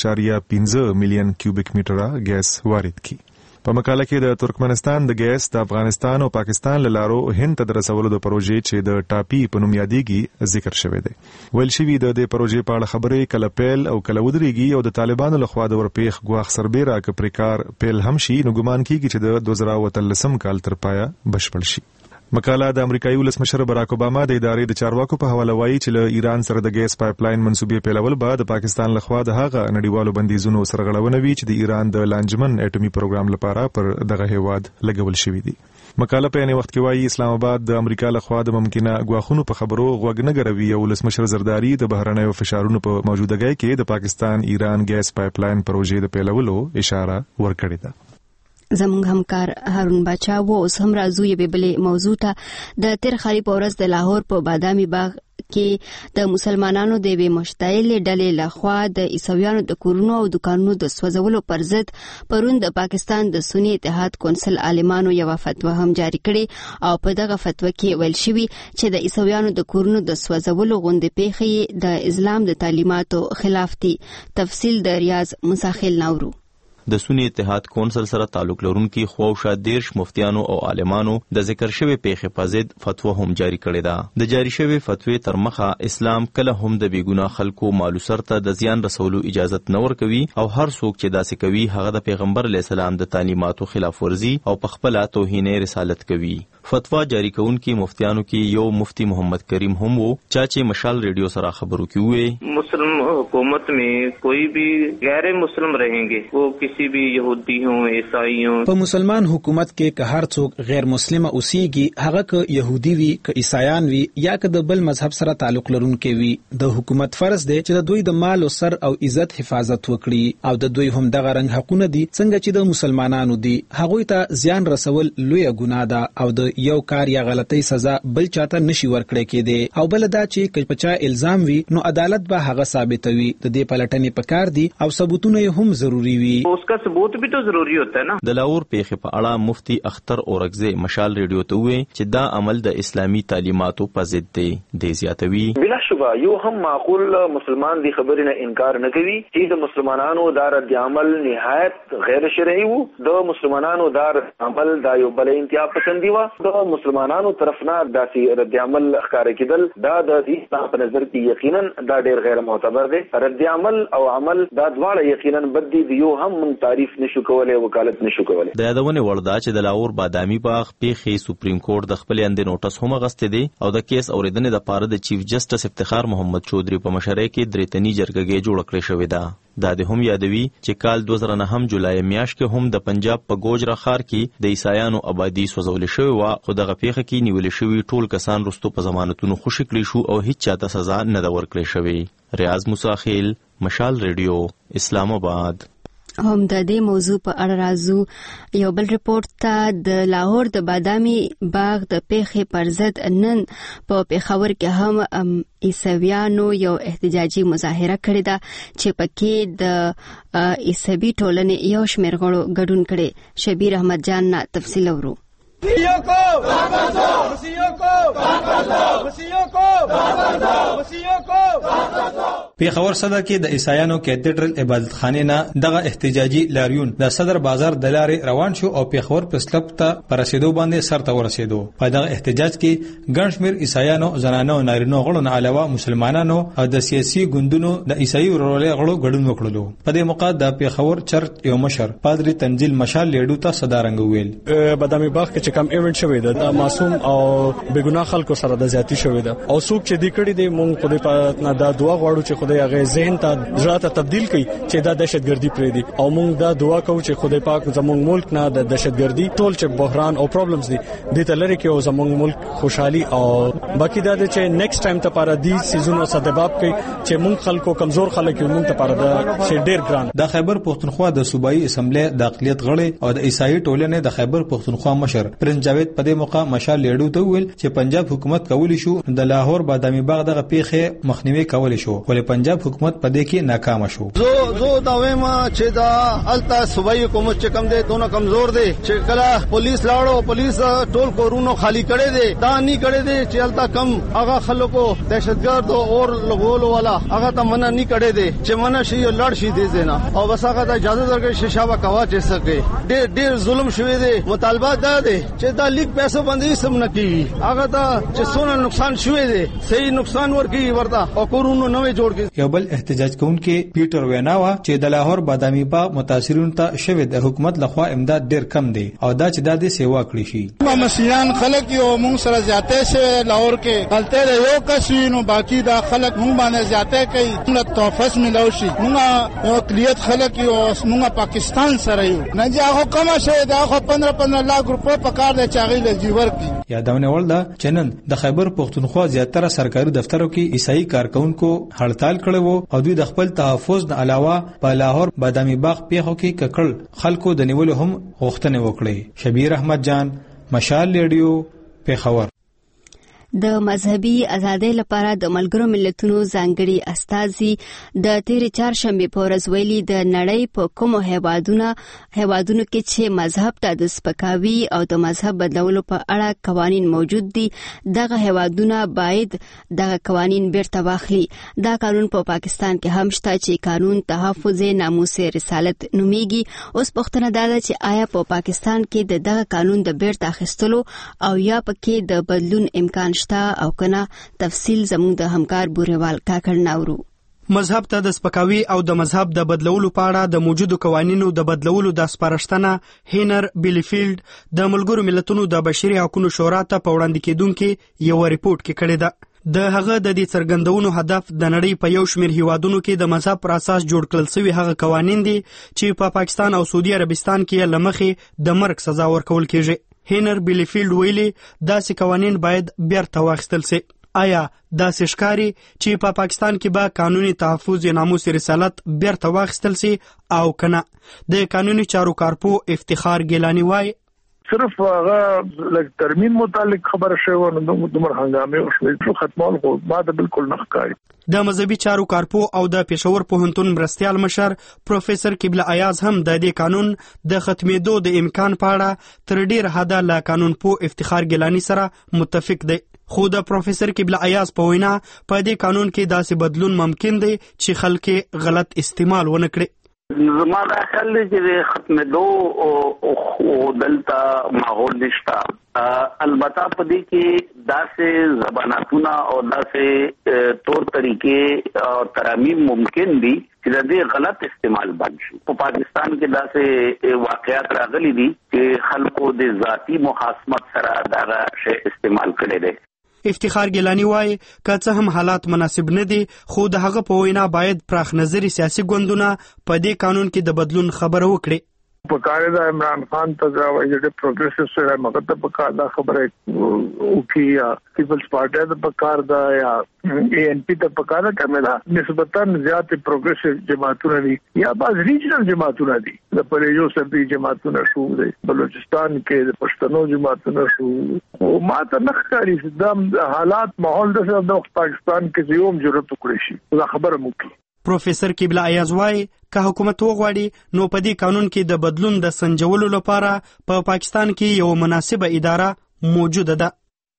21.15 میلیون کیوبیک میټره ګیس وارد کړي. په مقاله کې د ترکمنستان د ګیس د افغانستان او پاکستان له لارو هند ته رسولو د پروژې چې د ټاپي په نوم یادېږي ذکر شوی دی. ویل شوی د دې پروژې په اړه خبرې کله پیل او کله ودرېږي او د طالبانو لخوا د ورپېخ ګواښ سربېره که پرې کار پیل هم شي نو ګمان کېږي چې د 2013 کال تر پایه بشپړ شي. مقاله د امریکایي ولسمشر براک اوباما د ادارې د چارواکو په حواله وایي چې له ایران سره د ګیس پایپ لاین منسوبې پیلول به د پاکستان لخوا د هغه نړیوالو بندیزونو سرغړونه وي چې د ایران د لانجمن اټومي پروګرام لپاره پر دغه هیواد لګول شوی دی. مقاله په یوه وخت کې وایي اسلام آباد د امریکا لخوا د ممکنه ګواښونو په خبرو غوږ نه ګروي او ولسمشر زرداری د بهرنیو فشارونو په موجودګۍ کې د پاکستان ایران ګیس پایپ لاین پروژې د پیلولو اشاره ورکړې ده. زموږ همکار هارون باچا و اوس هم راځو یوې بلې موضوع ته. د تیر خاري په ورځ د لاهور په بادامي باغ کې د مسلمانانو د یوې مشتعلې ډلې لخوا د عیسویانو د کورونو او دکانونو د سوځولو پر ضد پرون د پاکستان د سنی اتحاد کونسل عالمانو یوه فتوا هم جاری کړې او په دغه فتوا کې ویل شوي چې د عیسویانو د کورونو د سوځولو غوندې پیښې د اسلام د تعلیماتو خلاف دي. تفصیل د ریاض مساخیل ناورو. د سنی اتحاد کونسل سره تعلق لرونکي خواوشا 10 مفتیانو او عالمانو د ذکر شوی پیښې په ضد فتوا هم جاری کړې ده. د جاری شوی فتوی تر مخه اسلام کله هم د بیګناه خلکو مالو سرته د زیان رسولو اجازه نه ورکوي او هر څوک چې داسې کوي هغه د پیغمبر علیه السلام د تعلیماتو خلاف ورزي او په خپل توهین رسالت کوي. فتوا جاری کونکي مفتیانو کې یو مفتی محمد کریم هم وو چې مشال ریډیو سره خبرو کې وې مسلم حکومت में कोई भी गैर मुस्लिम रहेंगे वो किसी भी यहूदी हों ईसाई हों. په مسلمان حکومت کې که هر څوک غیر مسلم اوسېږي هغه که يهودي وي که عیسایان وي یا که د بل مذهب سره تعلق لرونکي وي د حکومت فرض دی چې د دوی د مال او سر او عزت حفاظت وکړي او د دوی هم دغه رنګ حقونه دي څنګه چې د مسلمانانو دي. هغوی ته زیان رسول لوی ګناه ده او د یو کار یا غلطۍ سزا بل چاته نشي ورکړی کېدی او بل دا چې کچپچا الزام وي نو عدالت به هغه ثابتوي. د دې پلټنې پکار دي او ثبوتونه هم ضروری وي. उसका सबूत भी तो जरूरी होता है ना. د لاهور پیښې په اړه مفتی اختر اورګزی مشال ریډیو ته وې چې دا عمل د اسلامي تعلیماتو په ضد دی. د زیاتوي بلا شبه یو هم معقول مسلمان دی خبرې نه انکار نه کوي چې د مسلمانانو دا رد عمل نهایت غیر شرعي وو. د مسلمانانو دا عمل دا یو بل انتها پسندي و. د مسلمانانو طرف نه داسې رد عمل ښکار کېدل دا د اسلام په نظر کې یقینا دا ډېر غیر معتبر دی. رد عمل او عمل دا دواړه یقینا بد دي. یو هم من تعریف نشو کولای وکالت نشو کولای. د یادونه وردا چې د لاهور بادامي باغ پیښې سپریم کورټ د خپل اند نوټس هم غسته دي او د کیس اوریدنې د پاره د چیف جسټس افتخار محمد چودري په مشرۍ کې درېتنی جرګه جوړ کړې شوې ده. دا د هم یادوي چې کال 2009 جولای میاشت کې هم د پنجاب په ګوجرا ښار کې د عیسایانو آبادی سوځول شوی و خو دغه پیښه کې نیول شوی ټول کسان رستو په ضمانتونو خوشی کړی شو او هیڅ چاته سزا نه ده ورکړې شوې. ریاض مساخیل مشال ریډیو اسلام آباد. هم د دې موضوع په اړه راځو یو بل ریپورت ته. د لاهور د بادامي باغ د پیښې پر ضد نن په پیښور کې هم عیسویانو یو احتجاجي مظاهره کړې ده چې پکې د عیسوي ټولنې یو شمېر غړو ګډون کړي. شبیر احمد جان نه تفصیل ورو. پیښور صدر کې د عیسایانو کیتیډرل عبادت خانه نه دغه احتجاجي لاریون د صدر بازار د لارې روان شو او پیښور پرس کلب ته پرسیدو باندې سر ته ورسېدو. په دغه احتجاج کې ګڼ شمېر عیسایانو، زنانو او نارینه غړو نه علاوه مسلمانانو او د سیاسي ګوندونو د عیسائی ورورولۍ غړو ګډون وکړلو. په دې موقع د پیښور چرچ یو مشر پادری تنزیل مشال لیډو ته صدارنګ ویل بادامي باغ کې چې کوم ایونت شوی د معصوم او بېګناه خلکو سره د زیاتی شوی ده او څوک چې دې کړي دي مونږ خدای په نه دا دعا غواړو چې خدای هغه ذهن ته ځړه ته تبديل کړي چې دا دهشتګردي پرې دي او مونږ دا دعا کوو چې خدای پاک زموږ ملک نه د دهشتګردي ټول چې بحران او پرابلمز دي د تلری کې او زموږ ملک خوشحالي او باقی دا چې نیکسټ ټایم ته پاره دي سيزونو سدباب کوي چې مونږ خلکو کمزور خلک یو مونږ ته پاره دا چې ډېر ګران. د خیبر پختونخوا د صوبایي اسمبلی د اقلیت غړي او د عیسائی ټولنې د خیبر پختونخوا مشر پرنس جاوید په دې موقع مشال لیډو ته ویل چې پنجاب حکومت کولی شو د لاهور بادامي باغ دغه پیښه مخنیوي کولی شو ولې پنجاب حکومت په دې کې ناکام شو. زه دا وایم چې دا التا صوبایي حکومت چې کم دي دونه کمزور دي چې کله پولیس لاړو پولیس ټول کورونو خالی کړي دي دا نه کړي دي چې التا کم هغه خلکو دهشتګرد او لګولو والا هغه ته منع نه کړي دي چې منع شي لړ شي دي نه او بس هغه ته اجازه درکړي شیشاوا کوا چې سکے ډېر ظلم شوی دي. مطالبه دا دي چې دا لیک پیسې باندې سم نه کیږي هغه ته چې څونه نقصان شوی دي صحیح نقصان ورکی ورته او کورونو نوې جوړ کړي. یو بل احتجاج کوونکي پیټر ویناوا چې د لاهور بادامي باغ متاثرون ته شوی د حکومت لخوا امداد ډېر کم دی او دا چې د دې سیوا کړی شي. مسیحیان خلک یو مونږ سره زیاته شوی لاهور کې غلطه یو کسینو باقی دا خلک مونږ باندې زیاته کوي موږ توفس ملو شي موږ یو کلیت خلک یو موږ پاکستان سره یو نه ځاغه کومه شوی دا خو 15 لک روپے په کار د چاغي لجیور کی. یادونه ولدا چنن د خیبر پختونخوا زیاتره سرکاري دفترو کې عیسائی کارکونکو هړتال کړي وو او دوی د خپل تحفظ نه علاوه په لاهور بادامي باغ پیښو کې ککړ خلکو د نیولو هم غوښتنه وکړي. شبیر احمد جان مشال ریډیو پیښور. د مذهبي ازادۍ لپاره د ملګرو ملتونو ځانګړي استازي د تیر چهارشنبه په ورځ ویلي د نړۍ په کومو هیوادونو کې چې مذهب ته د سپکاوي او د مذهب بدلولو په اړه قوانین موجود دي دغه هیوادونه باید دغه قوانین بیرته واخلي. دا قانون په پاکستان کې هم شته چې قانون تحفظ ناموس رسالت نومیږي. اوس پوښتنه دا ده چې آیا په پاکستان کې دغه قانون د بیرته اخیستلو او یا پکې د بدلون امکان او کنه تفصیل زموږ د همکار بوريوال کاکړ ناورو. مذهب ته د سپکاوي او د مذهب د بدلولو په اړه د موجودو قوانینو د بدلولو د سپارښتنه هینر بیلیفیلد د ملګرو ملتونو د بشري حقوقو شورا ته په وړاندې کېدونکو یو ریپورت کې کړی ده. د هغه د دې څرګندونو هدف د نړۍ په یو شمېر هیوادونو کې د مذهب پر اساس جوړ کړل شوی هغه قوانین دي چې په پاکستان او سعودي عربستان کې لمخې د مرګ سزا ورکول کېږي. هینر بیلیفیلد ویلي داسې قوانین باید بیرته واخیستل شي. آیا داسې ښکاري چې په پاکستان کې به قانوني تحفظ ناموس رسالت بیرته واخیستل شي او کنه؟ د قانوني چارو کارپو افتخار ګیلانی وایي صرف هغه لکه ترمیم متعلق خبره شوی نو دومره هنګامه او شو ختمول خو ما ته بالکل نه ښکاري. د مذهبي چارو کارپو او د پېښور پوهنتون مرستیال مشر پروفیسور قبله ایاز هم د دې قانون د ختمېدو د امکان په اړه تر ډیر حده له قانون پو افتخار ګیلانی سره متفق دی. خو د پروفیسور قبله ایاز په وینا په دې قانون کې داسې بدلون ممکن دی چې خلک غلط استعمال ونه کړي. زما دا خیال دی چې ختمېدو او دلته ماحول نشته. البته په دې کې داسې زباناتونه او داسې طور طریقې او ترامیم ممکن دي چې د دې غلط استعمال بند شي. په پاکستان کې داسې واقعیات راغلي دي چې خلکو د ذاتی مخاصمت سره دا شی استعمال کړي دي. افتخار ګیلانی وایي که څه هم حالات مناسب نه دي خو د هغه په وینا باید پراخ نظري سیاسي ګوندونه په دې قانون کې د بدلون خبره وکړي. په کار دا عمران خان ته دا وایي چې پروګریسیو سره مګته په کار دا خبره وکي یا پیپلز پارټي ته په کار دا یا اے ان پی ته په کار کومه نسبتا زیات پروګریسیو جماعتونه دي یا بعض ریجنل جماعتونه دي د پرېجو سبي جماعتونه شو دي بلوچستان کې د پښتنو جماعتونه شو او ما ته نخکاری د حالات ماحول د پاکستان کې زیوم ضرورت وکړي شي دا خبره مو کوي. پروفیسور قبله ایاز وایي که حکومت وغواړي نو په دې قانون کې د بدلون د سنجولو لپاره په پاکستان کې یو مناسبه اداره موجوده ده.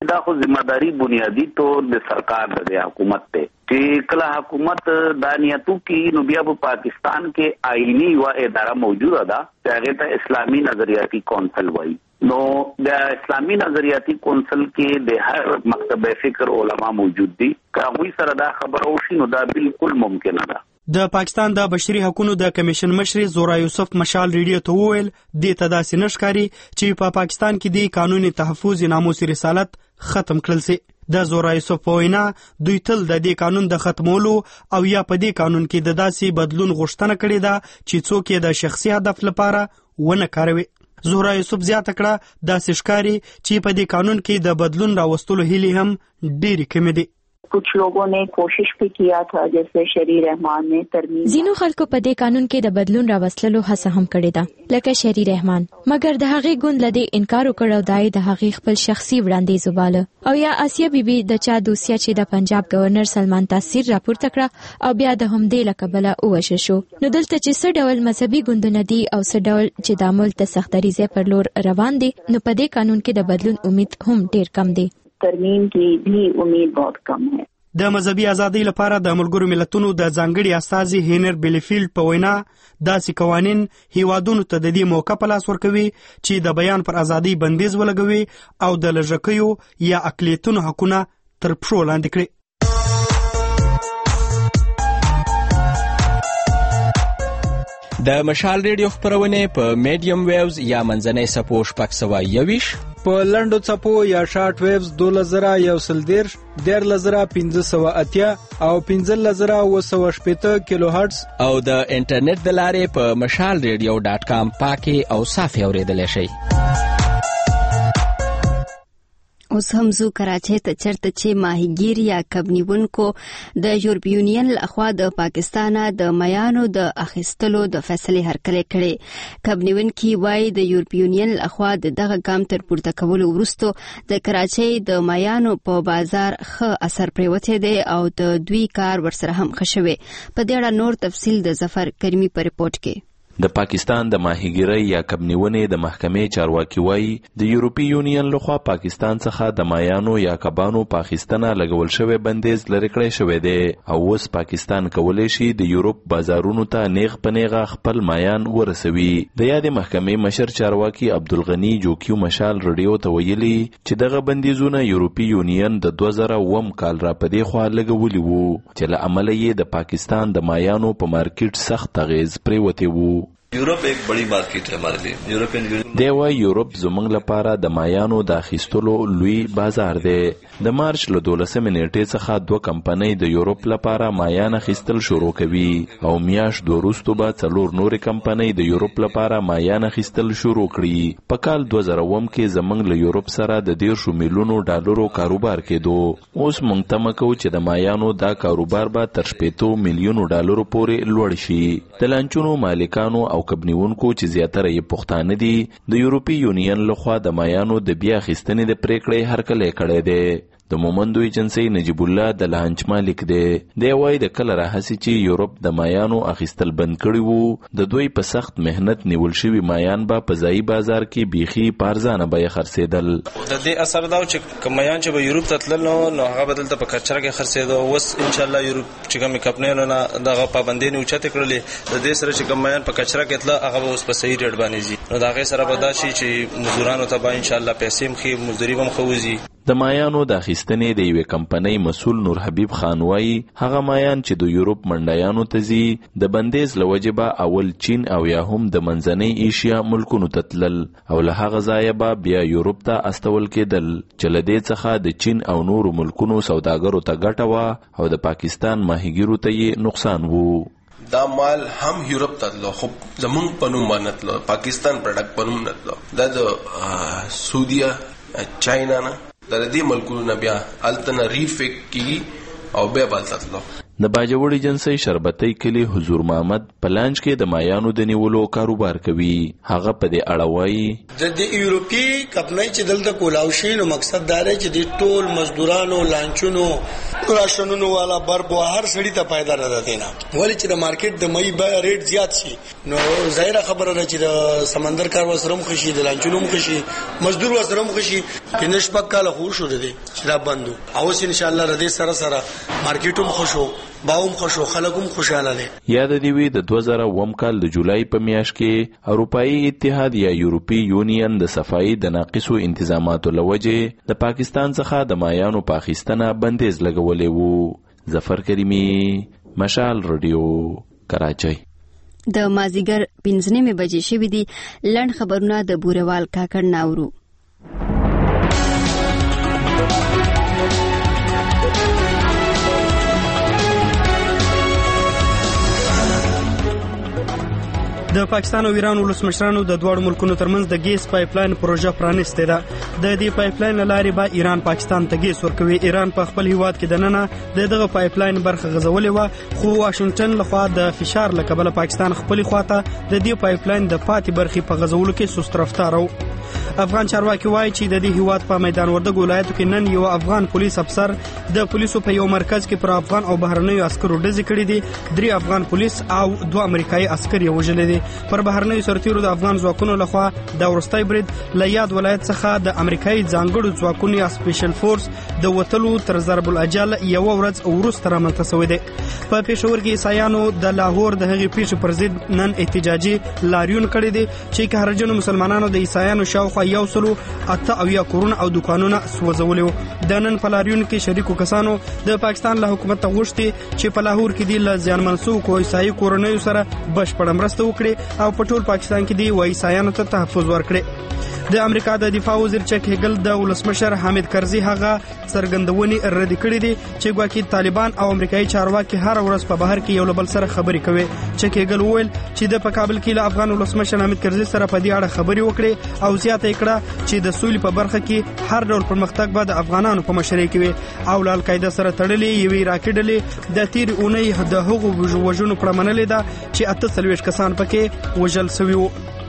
دا خو ذمہداری بنیادی طور د سرکار د حکومت ته چې کله حکومت دانیاتو کې نو بیا په پاکستان کې آئینی و اداره موجوده ده چې هغه ته اسلامي نظریاتي کونسل وایي. نو د اسلامي نظریاتي کونسل کې د هر مکتب فکر علما موجود دي. که هغوی سره دا خبره وشي نو دا بالکل ممکنه ده. د پاکستان د بشري حقوقو د کمیشن مشر زورا یوسف مشال ریډیو ته وویل د تداسي نشکاري چې په پاکستان کې د قانوني تحفظ ناموس رسالت ختم کړل سي. د زورا یوسف په وینا دوی تل د دې قانون د ختمولو او یا په دې قانون کې د داسې بدلون غوښتنه کړې ده چې څوک یې د شخصي هدف لپاره ونه کاروي. زورا یوسف زیاته کړه داسې ښکاري چې په دې قانون کې د بدلون راوستلو هیلې هم ډېرې کمې دي. कुछ लोगों ने कोशिश भी किया था जैसे शहरी रहमान ने तरमीम زینو خلکو په دې قانون کې د بدلون راوستلو هڅه هم کړې ده لکه شهری رحمان مګر د هغې ګوند لدی انکار وکړ دای د هغې خپل شخصي وړاندیز وباله او یا آسیا بیبي د چا دوسیا چې د پنجاب گورنر سلمان تاثیر راپورته کړه او بیا د همدې لقبله اوښه شو. نو دلته چې څه ډول مذهبي ګوندونه دي او څه ډول چې د عمل ته سختریزه پر لور روان دي نو په دې قانون کې د بدلون امید هم ډیر کم دی. तरमीम की भी उम्मीद बहुत कम है. د مذهبي ازادۍ لپاره د ملګرو ملتونو د ځانګړي استازي هینر بیلیفیلډ په وینا داسې قوانین هیوادونو ته د دې موقع په لاس ورکوي چې د بیان پر ازادۍ بندیز ولګوي او د لږکیو یا اقلیتونو حقونه تر پښو لاندې کړي. د مشال ریډیو خبرونه په میډیم ویوز یا منځنۍ سپو شپږ سوه یویش په لنډو څپو یا شارټ ویوز 2110 10580 او 15780 کیلو هرتز او د انټرنیټ د لارې په mashalradio.com پاکي او صافي اوریدل شي. اوس هم زو کراچۍ ته چرته چې ماهیګیر یا کبنیونکو د یورپی یونین لخوا د پاکستان د میانو د اخیستلو د فیصلې هرکلی کړي. کبنیونکي وایي د یورپی یونین لخوا دغه ګام تر پورته کولو وروسته د کراچۍ د میانو په بازار ښه اثر پریوتی دی او د دوی کار ورسره هم ښه شوی. په دې اړه نور تفصیل د ظفر کریمي په ریپورت کې. د پاکستان د ماهیګیرۍ یا کبنیونې د محکمې چارواکي وایي د یورپی یونین لخوا پاکستان څخه د مایانو یا کبانو په اخیستنه لګول شوی بندیز لرې کړی شوی دی او اوس پاکستان کولی شي د یورپ بازارونو ته نیغ په نیغه خپل مایان ورسوي. د یادې محکمې مشر چارواکي عبدالغني جوکیو مشال رډیو ته ویلي چې دغه بندیزونه یورپی یونین د 2009 کال را په دې خوا لګولي وو چې له امله یې د پاکستان د مایانو په مارکیټ سخت اغیز پریوتی وو. यूरोप एक बड़ी मार्केट है हमारे लिए यूरोपियन यूनियन دیوه یورپ زمونږ لپاره د مایانو د اخیستلو لوی بازار دی. د مارچ له 12 نیټې څخه 2 کمپنۍ د یورپ لپاره مایان اخیستل شروع کوي او میاشت وروسته به 4 نورې کمپنۍ د یورپ لپاره مایان اخیستل شروع کړي. په کال 2009 کې زمونږ له یورپ سره د 10 میلیونو ډالرو کاروبار کېدو. اوس مونږ تمه کوو چې د مایانو دا کاروبار به تر 80 میلیونو ډالرو پورې لوړ شي. د لانچونو مالکانو او کبنیونکو چې زیاتره یې پښتانه دي د یورپی یونین لخوا د مایانو د بیا اخیستنې د پریکړې هرکلی کړی دی. د مومندو ایجنسی نجیب الله د لانچ مالک دی. دی وایي د کله راهسي چې یورپ د مایانو اخیستل بند کړي وو د دوی په سخت مهنت نیول شوي مایان به په ځایي بازار کې بیخي په ارزانه بیه خرڅېدل. د دې اثر دا چې که مایان چې به یورپ ته تلل نو هغه به دلته په کچره کې خرڅېده. اوس انشاءالله یورپ چې کومې کمپنیانو نه دغه پابندۍ نه اوچتې کړلې د دې سره چې کوم مایان په کچره کې تله هغه به اوس په صحیح ریټ باندې ځي نو د هغې سره به دا شي چې مزدورانو ته به انشاءالله پیسې هم ښې مزدوري به هم ښه وځي. د مایانو د اخیستنې د یوې کمپنۍ مسؤل نور حبیب خان وایي هغه مایان چې د یورپ منډیانو ته ځي د بندیز له وجې به اول چین او یا هم د منځنۍ ایشیا ملکونو ته تلل او له هغه ځایه به بیا یورپ ته استول کېدل چې له دې څخه د چین او نورو ملکونو سوداګرو ته ګټه وه او د پاکستان ماهیګیرو ته یې نقصان وو. دا مال هم یورپ ته تلو خو زمونږ په نوم باندې تلو پاکستان پروډکټ په نوم نه تلو. دا د سعودیه چاینا نه د دې ملکونو نه بیا الته نه ریفیک کیږي او بیا بالته تلو. د باجوړي جنسي شربتي کلی حضور محمد پلانج کې د مایانو د نیولو کاروبار کوي. هغه په دې اړه وایي د یورپی کمپنۍ چې دلته کولاو شي نو مقصد دا دی چې د ټول مزدورانو لانچونو راشنونو والا بربو هر سړی ته پیدا نه دینا ولی چې د مارکیټ د مې بای ریټ زیات شي نو ظاهره خبره ده چې د سمندر کار وسرم خشي د لانچونو مخشي مزدور وسرم خشي په نشپک کال خو شو دي چې دا بندو او ان شاء الله ردی سره سره مارکیټوم خوشو باوم خوشو خلکم خوشاله دي. یاد دی وی د 2009 کال د جولای په میاشت کې اروپאי اتحاد یا یورپی یونین د صفائی د ناقصو انتظاماتو لوجه د پاکستان څخه د مایانو پاکستانه بندیز لګولې وو. ظفر کریمی، مشال رادیو، کراچۍ. د مازیګر 15 بجې شوې دي. لړ خبرونه د بورewal کاکړ ناورو. د پاکستان او ایران ولسمشرانو د دوه ملکونو ترمنځ د ګیس پایپلاین پروژه پرانیسته ده. د دې پایپلاین لارې به ایران پاکستان ته ګیس ورکوي. ایران په خپل هیواد کې دننه دغه پایپلاین برخه غځولې و، خو واشنگټن لخوا د فشار له کبله پاکستان خپل خواته د دې پایپلاین د پاتې برخې په غځولو کې سست رفتار و. افغان چارواکي وایي چې د دې هیواد په میدان وردګ ولایتو کې نن یو افغان پولیس افسر د پولیسو په یو مرکز کې پر افغان او بهرنیو عسکرو ډزې کړې دي. 3 افغان پولیس او 2 امریکایي عسکر یې وژلي دي. پر بهرنیو سرتیرو د افغان ځواکونو لخوا د ورستۍ برید له یاد ولایت څخه د امریکایي ځانګړو ځواکونو یا سپیشل فورس د وتلو تر ضرب الاجل یو ورځ وروسته رامنځته شوې ده. په پېښور کې عیسایانو د لاهور د هغې پیښې پر ضد نن احتجاجي لاریون کړی دی چې قهرجنو مسلمانانو د عیسایانو شاوخوا 108 کورونه او دکانونه سوځولي وو. د نن په لاریون کې شریکو کسانو د پاکستان له حکومت ته غوښتي چې په لاهور کې د زیانمن شوو عیسایي کورنیو سره بشپړه مرسته وکړي او په ټول پاکستان کې دی عیسایانو ته تحفظ ورکړي. د امریکا د دفاع وزیر چک هیګل د ولسمشر حامد کرزي هغه څرګندونې رد کړې دي چې ګواکې طالبان او امریکایي چارواکي هر ورځ په بهر کې یو له بل سره خبرې کوي. چک هیګل وویل چې د کابل کې له افغان ولسمشر حامد کرزي سره په دې اړه خبرې وکړي او زیاته یې کړه چې د سولې په برخه کې هر ډول پرمختګ به د افغانانو په مشرۍ کې وي او له القاعده سره تړلې یوې راکېډلې د تیر اونۍ د هغو وژنو پړه منلې ده چې 48 کسان پکې وژل شوي وو.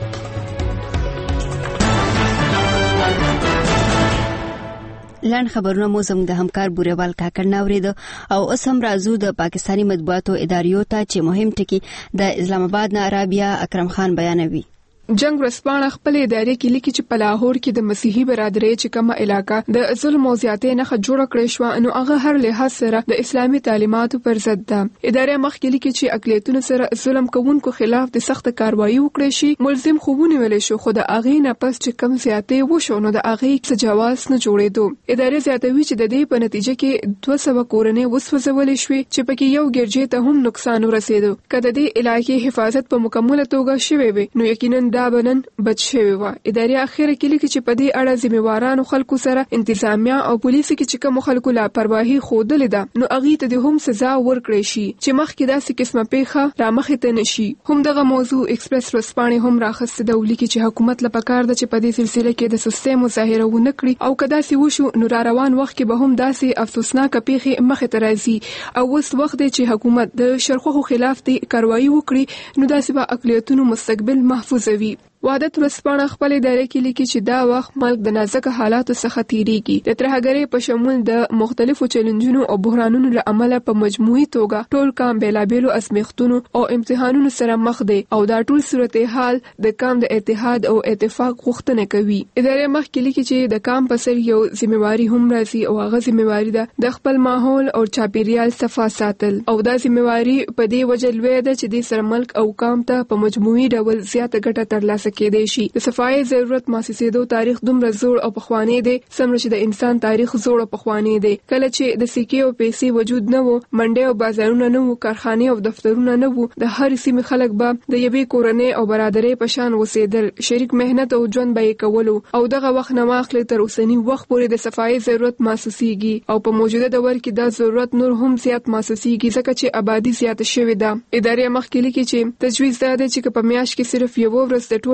لاند خبرونه مو زموږ د همکار بورewal کاکړ ناورید او اوس هم راځو د پاکستاني مطبوعاتو اداریو ته چې مهم ټکی د اسلام آباد نه رابعه اکرم خان بیانوي. جنگ ورسپانه خپل ادارې کې لیکي چې په لاهور کې د مسیحي برادرۍ چې کومه علاقه د ظلم او زیاتې نه جوړ کړې شو نو هغه هر لحاظ سره د اسلامي تعلیماتو پر ضد ده. ادارې مخکې لیکي چې اقلیتونو سره ظلم کوونکو خلاف د سخت کاروایی وکړي شي. ملزم خوبونه ویل شو خو د اغې نه پس چې کم زیاتې وشو نو د اغې څه جواز نه جوړېدو. ادارې زیاتوي چې د دې په نتیجه کې 200 کورنۍ وسوځولې شوې چې پکې یو ګرځې ته هم نقصان ورسېدو. کله د علاقې حفاظت په مکمله توګه شوی وي نو یقینا دا بنن بچ شوی و. ادارې اخیره کې لیکي چې په دې اړه ذمہوارانو خلکو سره انتظامیه او پولیس کې چې کوم خلکو لاپرواهي خوده ده نو اغه ته د هم سزا ورکړي شي چې مخکې داسې قسمه پیښه را مخې ته نشي. هم دغه موضوع ایکسپریس ورسپانې هم راخسته د ولیکي چې حکومت لپاره کار ده چې په دې سلسله کې د سستې مظاهره ونه کړي او کدا سي وشو نو را روان وخت کې به هم داسې افسوسناک پیښه مخې ته راځي او اوس وخت دی چې حکومت د شرخو خلاف د کاروایی وکړي نو داسې به اقلیتونو مستقبل محفوظ وي. وحدت ورسپانه خپل ادارې کې لیکي چې دا وخت ملک د نازک حالاتو څخه تیریږي. د ترهګرۍ په شمول د مختلفو چیلنجونو او بحرانونو له امله په مجموعي توګه ټول کام بیلابېلو ازمیښتونو او امتحانونو سره مخ دی او دا ټول صورتحال د کام د اتحاد او اتفاق غوښتنه کوي. ادارې مخکې لیکي چې د کام په سر یو ذمہواری هم راځي او هغه ذمہواری ده د خپل ماحول او چاپیریال صفا ساتل او دا ذمہواری په دې وجه لوی ده چې د سر ملک او کام ته په مجموعي ډول زیاته ګټه ترلاسه کېدای شي. د صفای ضرورت مؤسسېدو تاریخ دومره زوړ او پخوانی دی سمره چې د انسان تاریخ زوړ او پخوانی دی. کله چې د سکې او پیسې وجود نه وو منډي او بازارونه نه وو کارخانه او دفترونه نه وو د هر سیمې خلک به د یوې کورنۍ او برادرۍ په شان وسیدل شریک مهنت او ژوند به کولو او دغه وخت نه واخلې تر اوسنی وخت پورې د صفای ضرورت مؤسسېږي او په موجوده دور کې دا ضرورت نور هم زیات مؤسسېږي ځکه چې آبادی زیات شوې ده. ادارې مخکې لیکي چې تجویز ده چې په میاشت کې صرف یو ورځ د ټول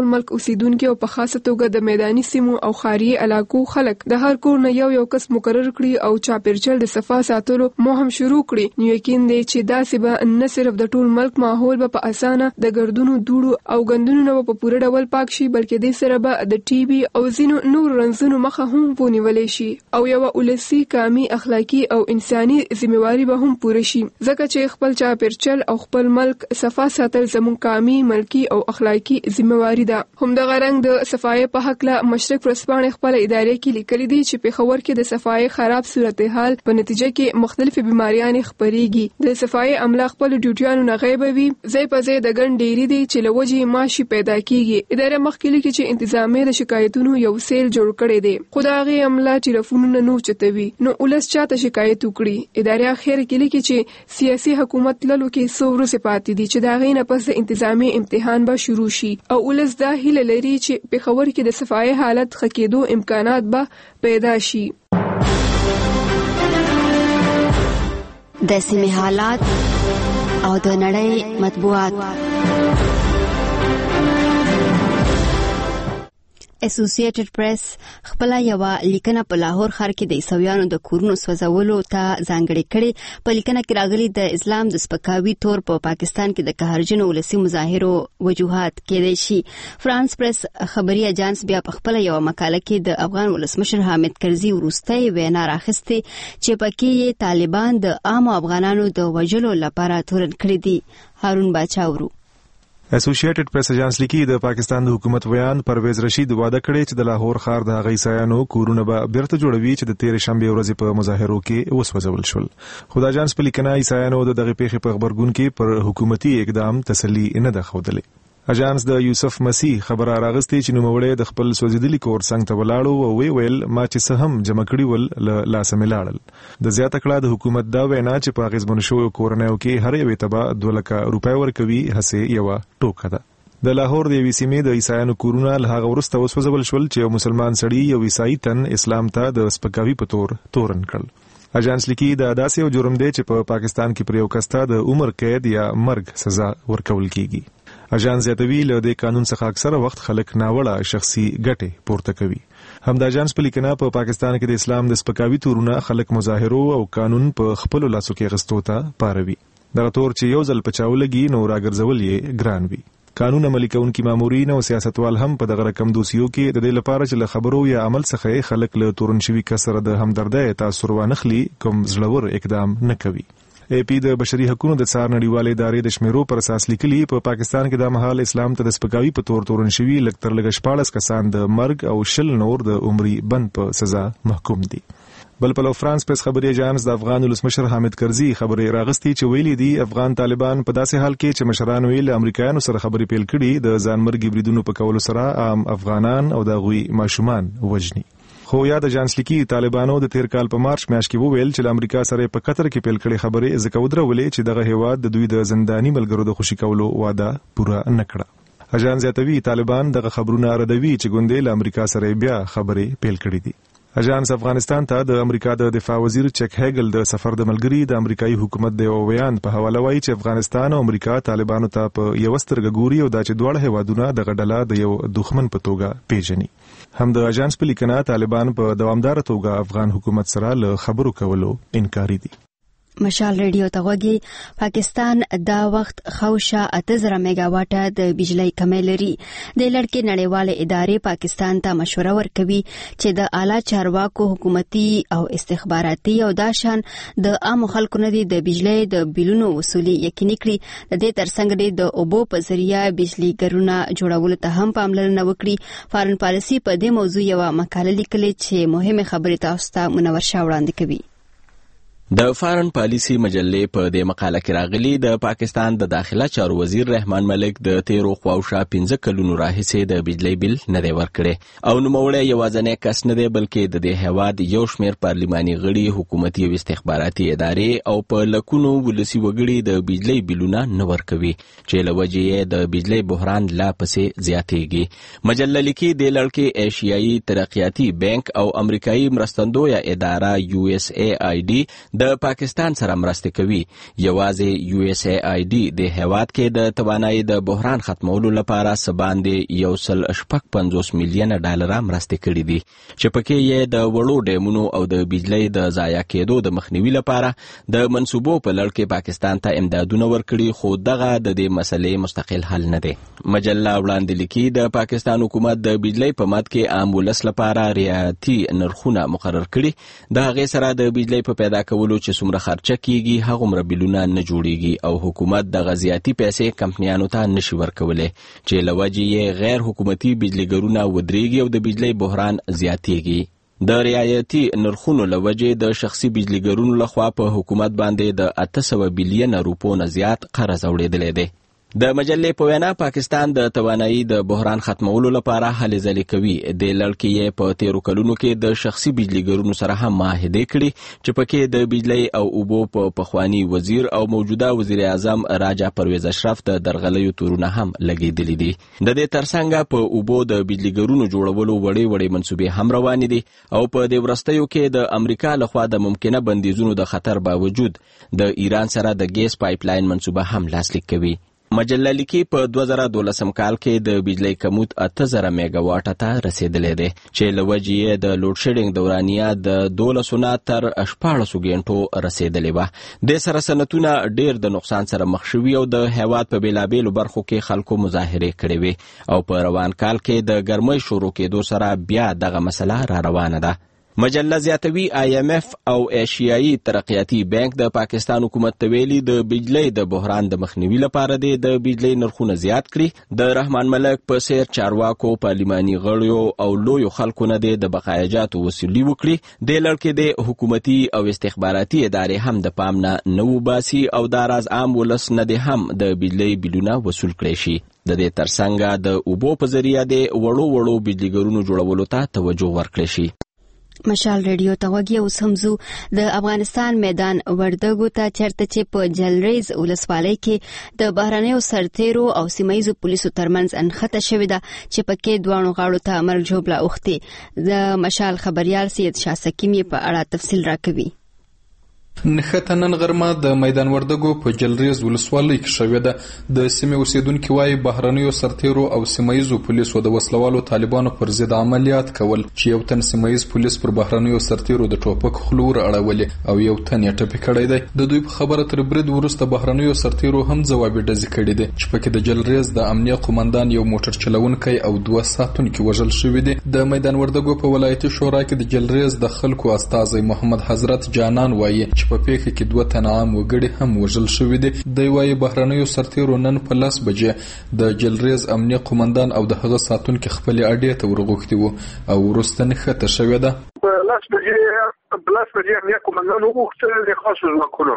ملک اوسیدونکو او په خاصه توګه د میداني سیمو او ښاري علاقو خلک د هر کور نه یو کس مقرر کړي او چاپیرچل د صفا ساتلو مهم شروع کړي. نو یقین دی چې داسې به نه صرف د ټول ملک ماحول به په اسانه د ګردونو دوړو او غندونو نه په پوره ډول پاک شي، بلکې د سره به د ټي بي او ځینو نور رنځونو مخه هم ونیولې شي او یو ولسی کامي اخلاقی او انساني ذمہواری به هم پوره شي، ځکه چې خپل چاپیرچل او خپل ملک صفا ساتل زموږ کامي ملکی او اخلاقی ذمہواری ده. هم د غرنګ د صفای په حق له مشرق ورځپاڼې خپل ادارې کې لیکلي دي چې په خبر کې د صفای خراب صورتحال په نتیجه کې مختلفې بیماریاں خپريږي. د صفای عمله خپل ډیوټیانو نه غیب وي، ځای په ځای د ګڼ ډیری دي چې لوجې ماشي پیدا کیږي. اداره مخکې لیکي چې انتظامیه د شکایتونو یو سیل جوړ کړی دی، خو د هغې عمله ټلیفونونه نه چتوي، نو ولس چاته شکایت وکړي. اداره اخر کې لیکي چې سیاسي حکومت للو کې څو ورځې پاتې دي چې د هغې نه پس د انتظامیه امتحان به شروع شي او ولس دا هیله لري چې په خبر کې د صفای حالت ښه کېدو امکانات به پیدا شي. د سیمې حالات او د نړۍ مطبوعات. اسوسییټډ پریس خپل یو لیکنه په لاهور ښار کې د عیسویانو د کورونو سوځولو ته ځانګړې کړې. په لیکنه کې راغلي د اسلام د سپکاوي تور په پاکستان کې د قهرجنو ولسي مظاهرو وجوهات کېدای شي. فرانس پریس خبري اجانس بیا په خپل یو مقاله کې د افغان ولسمشر حامد کرزي وروستۍ وینا راخسته چې پکې طالبان د عام افغانانو د وژلو لپاره تورن کړی دي. هارون باچاورو. اسوسییټډ پریس اجانس لیکي د پاکستان د حکومت ویان پرویز رشید وعده کړی چې د لاهور ښار د عیسایانو کورونه به بیرته جوړوي چې د 13 شنبه ورځې په مظاهرو کې وسوځول شول. خو د اجانس په لیکنه عیسایانو د دغه پیښې په خبرګون کې پر حکومتي اقدام تسلی نه ده ښودلې. اجانس د یوسف مسیح خبره راغستې چې نوموړی د خپل سوځیدلي کور څنګ ته ولاړو او ویل ما چې څه هم جمع کړي ول لاسه ملاړل. د زیاته کړه د حکومت دا وینا چې په اغیزمن شوو کورنیو کې هر یو تبا 2 لک روپۍ ورکوي هڅه یو ټوکه ده. د لاهور د یوې سیمې د عیسایانو کورونه له هغه وروسته وسوځول شول چې یو مسلمان سړی یو عیسائی تن اسلام ته د سپکاوي په تور تورن کړل. اجانس لیکي دا داسې یو جرم دی چې په پاکستان کې پر یو کس ته د عمر قید یا مرګ سزا ورکول کیږي. اجانس زیاتوي له دې قانون څخه اکثره وخت خلک ناوړه شخصي ګټې پورته کوي. هم د اجانس په لیکنه په پاکستان کې د اسلام د سپکاوي تورونه خلک مظاهرو او قانون په خپل لاسو کې غستو ته پاروي. دغه تور چې یو ځل په چاولګي نو راګرځول یې ګران وي. قانون عملي کوونکي مامورین او سیاستوال هم په دغه رقم دوسیو کې د دې لپاره چې له خبرو یا عمل څخه خلک له تورن شوي کسر د همدردۍ تاثر وانخلي کوم زړور اقدام نه کوي. اے پی د بشري حقوقو د څار نړیوالې ادارې د شمیرو پر اساس لیکلي په پاکستان کې د مهال اسلام ته د سپکاوي په تور تورن شوي لکتر لګ 14 کسان د مرګ او 20 نور د عمرې بند په سزا محکوم دي. بل په فرانس پریس خبري اجانس د افغان ولسمشر حامد کرزي خبري راغستي چې ویلي دي افغان طالبان په داسې حال کې چې مشران ویل امریکایانو سره خبري پیل کړي د ځانمرګي بریدونو په کولو سره عام افغانان او د غوي ماشومان وژني. خو یاد اجانس لیکي طالبانو د تیر کال په مارچ میاشت کې وویل چې امریکا سره په قطر کې پیل کړي خبرې ځکه ودرولې چې دغه هیواد د دوی د زنداني ملګرو د خوشي کولو وعده پوره نه کړه. اجانس زیاتوي طالبان دغه خبرونه ردوي چې ګوندې له امریکا سره بیا خبرې پیل کړي دي. اجانس افغانستان ته د امریکا د دفاع وزیر چک هیګل د سفر د ملګری د امریکایي حکومت د بیان په حواله وایي چې افغانستان او امریکا طالبانو ته په یو سترګه ګوري او دا چې دواړه هیوادونه د غډلا د یو دښمن په توګه پیژني. هم د اجانس په لیکنه طالبان په دوامدار توګه افغان حکومت سره له خبرو کولو انکاري دي. مشال ریډیو ته غوږی. پاکستان دا وخت خوشا 8000 میگاواټه د بجلی کمی لري. د لړکې نړیواله ادارې پاکستان ته مشوره ورکوي چې د اعلی چارواکو حکومتي او استخباراتي او داشان د عام خلکو نه د بجلی د بیلونو وصولي یقیني کړي. د دې ترڅنګ د اوبو په ذریعہ بجلی ګرونه جوړولو ته هم پاملرنه وکړي. فارن پالیسي په دې موضوع یو مقاله لیکلې چې مهمه خبرې تاسو ته منور شاه وړاندې کوي. د فارن پالیسي مجلې په دې مقاله کې راغلي د پاکستان د داخله چارو وزیر رحمان ملک د تیرو خواوشا 15 کلونو راهیسې د بجلی بیل نه دی ورکړی او نوموړی یوازینی کس نه دی بلکې د دې هیواد یو شمېر پارلماني غړي حکومتي او استخباراتي ادارې او په لکونو ولسي وګړي د بجلی بیلونه نه ورکوي چې له وجې د بجلی بحران لا پسې زیاتېږي. مجله لیکي د لړکې ایشیایي ترقیاتي بانک او امریکایي مرستندویه اداره USAID د پاکستان سره مرسته کوي. یوازې USAID د هیواد کې د توانایي د بحران ختمولو لپاره سباندې 155 میلیونه ډالر مرسته کړې دي چې پکې یې د وړو ډیمونو او د بجلی د ضایع کېدو د مخنیوي لپاره د منصوبو په لړ کې پاکستان ته امدادونه ورکړي، خو دغه د دې مسلې مستقل حل نه دی. مجله وړاندې لیکي د پاکستان حکومت د بجلی په مد کې عام ولس لپاره رعایتي نرخونه مقرر کړي. د هغې سره د بجلی په پیدا کولو چې څومره خرچه کیږي هغومره بیلونه نه جوړیږي او حکومت د غزیاتي پیسې کمپنیانو ته نشي ورکولی چې له وجې یې غیر حکومتي بجلیګرونه ودرېږي او د بجلی بحران زیاتیږي. د رعایتي نرخونو له وجې د شخصي بجلیګرونو لخوا په حکومت باندې د 800 بلیونه روپو نه زیات قرض اوړېدلی دی. د مجلې په وینا پاکستان د توانایي د بحران ختمولو لپاره هلې ځلې کوي. د لړ کې یې په تیرو کلونو کې د شخصي بجلیګرونو سره هم معاهدې کړي چې پکې د بجلی او اوبو په پخوانی وزیر او موجوده وزیر اعظم راجا پرویز اشرف د درغلیو تورونه هم لګېدلي دي. د دې ترڅنګ په اوبو د بجلیګرونو جوړولو وړې منصوبې هم روانې دي او په دې وروستیو کې د امریکا لخوا د ممکنه بندیزونو د خطر باوجود د ایران سره د ګیس پایپ لاین منصوبه هم لاسلیک کوي. مجله لیکي په 2012 کال کې د بجلی کموت 8000 میگا واټ ته رسیدلی دی چې له وجې یې د لوډ شیډینګ دورانیه د 12 تر 14 غنټو رسیدلی وه. د سره صنعتونه ډیر د نقصان سره مخ شوي او د هیواد په بیلابیلو برخو کې خلکو مظاهرې کړې وې او په روان کال کې د ګرمۍ شروع کېدو سره بیا دغه مسله را روانه ده. مجله زیاتوي IMF او ایشیایي ترقیاتي بانک د پاکستان حکومت ته ویلي د بجلی د بحران د مخنیوي لپاره د بجلی نرخونه زیات کړي. د رحمان ملک په څیر چارواکو، پارلماني غړیو او لویو خلکو نه د بقایاجاتو وصولي وکړي. د لړ کې د حکومتي او استخباراتي ادارې هم د پام نه وباسي او دا راز عام ولس نه د هم د بجلی بیلونه وصول کړي شي. د دې ترڅنګ د اوبو په ذریعه د وړو بجلیګرونو جوړولو ته توجه ورکړي شي. مشال ریډیو ته وګي او سمزو د افغانستان میدان وردګو ته چرته چې په جلریز ولسوالۍ کې د بهرنیو سرتیرو او سیمایي پولیسو ترمنځ انخته شوې ده چې پکې دوه غاړو ته مرګ جوړه اوختي. د مشال خبريال سید شاه سکیمی په اړه تفصیل راکوي. نښته نن غرمه د میدان وردګو په جلریز ولسوالۍ کې شوې ده. د سیمې اوسیدونکو وايي بهرنیو سرتیرو او سیمایي پولیسو د وسلوالو طالبانو پر ضد عملیات کول چې یو تن سیمایي پولیس پر بهرنیو سرتیرو د ټوپک خلور اړولې او یو تن یې ټپي کړی دی. د دوی په خبره تر برید وروسته بهرنیو سرتیرو هم ځوابي ډزې کړې دي چې پکې د جلریز د امنیه قومندان یو موټر چلونکی او 2 ساتونکي وژل شوي دي. د میدان وردګو په ولایتي شورا کې د جلریز د خلکو استازی محمد حضرت جانان وايي چې په پیښه کې 2 تن عام وګړي هم وژل شوي دي. دوی وايي بهرنیو سرتیرو نن په 10 بجې د جلریز امنیه قومندان او د هغه ساتونکو خپل اډې ته ورغوښتي وو او وروسته نښته شوې ده. په 10 بجې امنیه قومندان وغوښتل د خاصو ځواکونو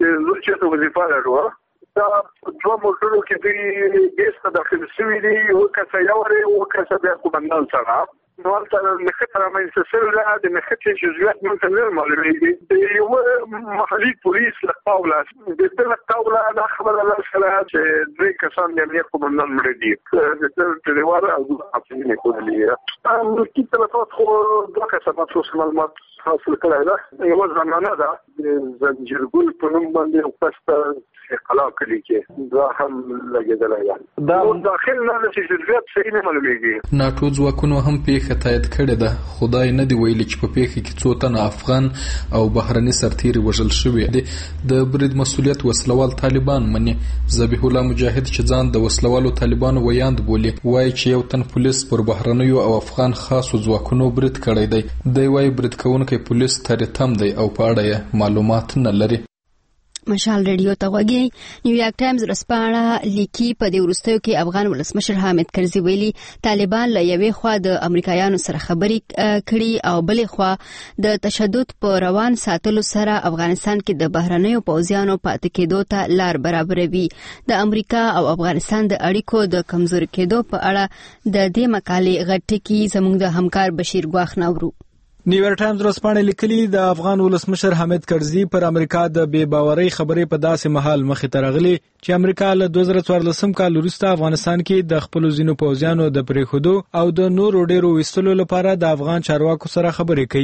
چې وظیفه لري دا 2 موټرو کې دوی ګیس ته داخل شوي دي او کسه یو لري او کسه د قومندان سره نو تر نخته راځي سره د نخته جزئیات ممکن نه معلومېږي. د یو محلي پولیس له قوله د دغه قوله دا خبره ده چې دوی کسان د امنیت قومندان مړ دي د دیوال او د افغاني کولې ام کی تلفات خو دوه کسان مخصوص معلومات حاصل کړای دا یو ځانانه ده د زنجیرګل په نوم باندې پسته قلا کلی کې دا هم لګیدلای دا داخل نه چې جزئیات صحیح نه معلومېږي. ناټو ځواکونو هم پیښه تایید کړې ده. خدای نه دی ویلي چې په پیښه کې څو تنه افغان او بهرني سرتیري وژل شوي دي. د برید مسؤلیت وسلوال طالبان مني. ذبیح الله مجاهد چې ځان د وسلوالو طالبانو ویاند بولي وایي چې یو تن پولیس پر بهرنیو او افغان خاصو ځواکونو برید کړی دی. دی وایي برید کوونکی پولیس تریتم دی او په اړه یې معلومات نه لري. مشال ریډیو ته وګي نیویارک ټایمز رسپانه لیکي په دې وروستیو کې افغان ولسمشر حامد کرزي ویلي طالبان له یوې خوا د امریکایانو سره خبرې کړي او بلې خوا د تشدد په روان ساتلو سره افغانستان کې د بهرنیو پوځیانو پاتې کېدو ته لار برابروي. د امریکا او افغانستان د اړیکو د کمزوري کېدو په اړه د دې مقالې غټکی زموږ د همکار بشیر ګواخ نورو. نیویارک ټایمز ورځپاڼه لیکلي د افغان ولسمشر حامد کرزي پر امریکا د بې باورۍ خبرې په داسې مهال مخې ته راغلي چې امریکا له 2014 کال وروسته افغانستان کې د خپل ځینو پوځیانو د پریښودو او د نورو ډیرو ویستلو لپاره د افغان چارواکو سره خبرې کوي.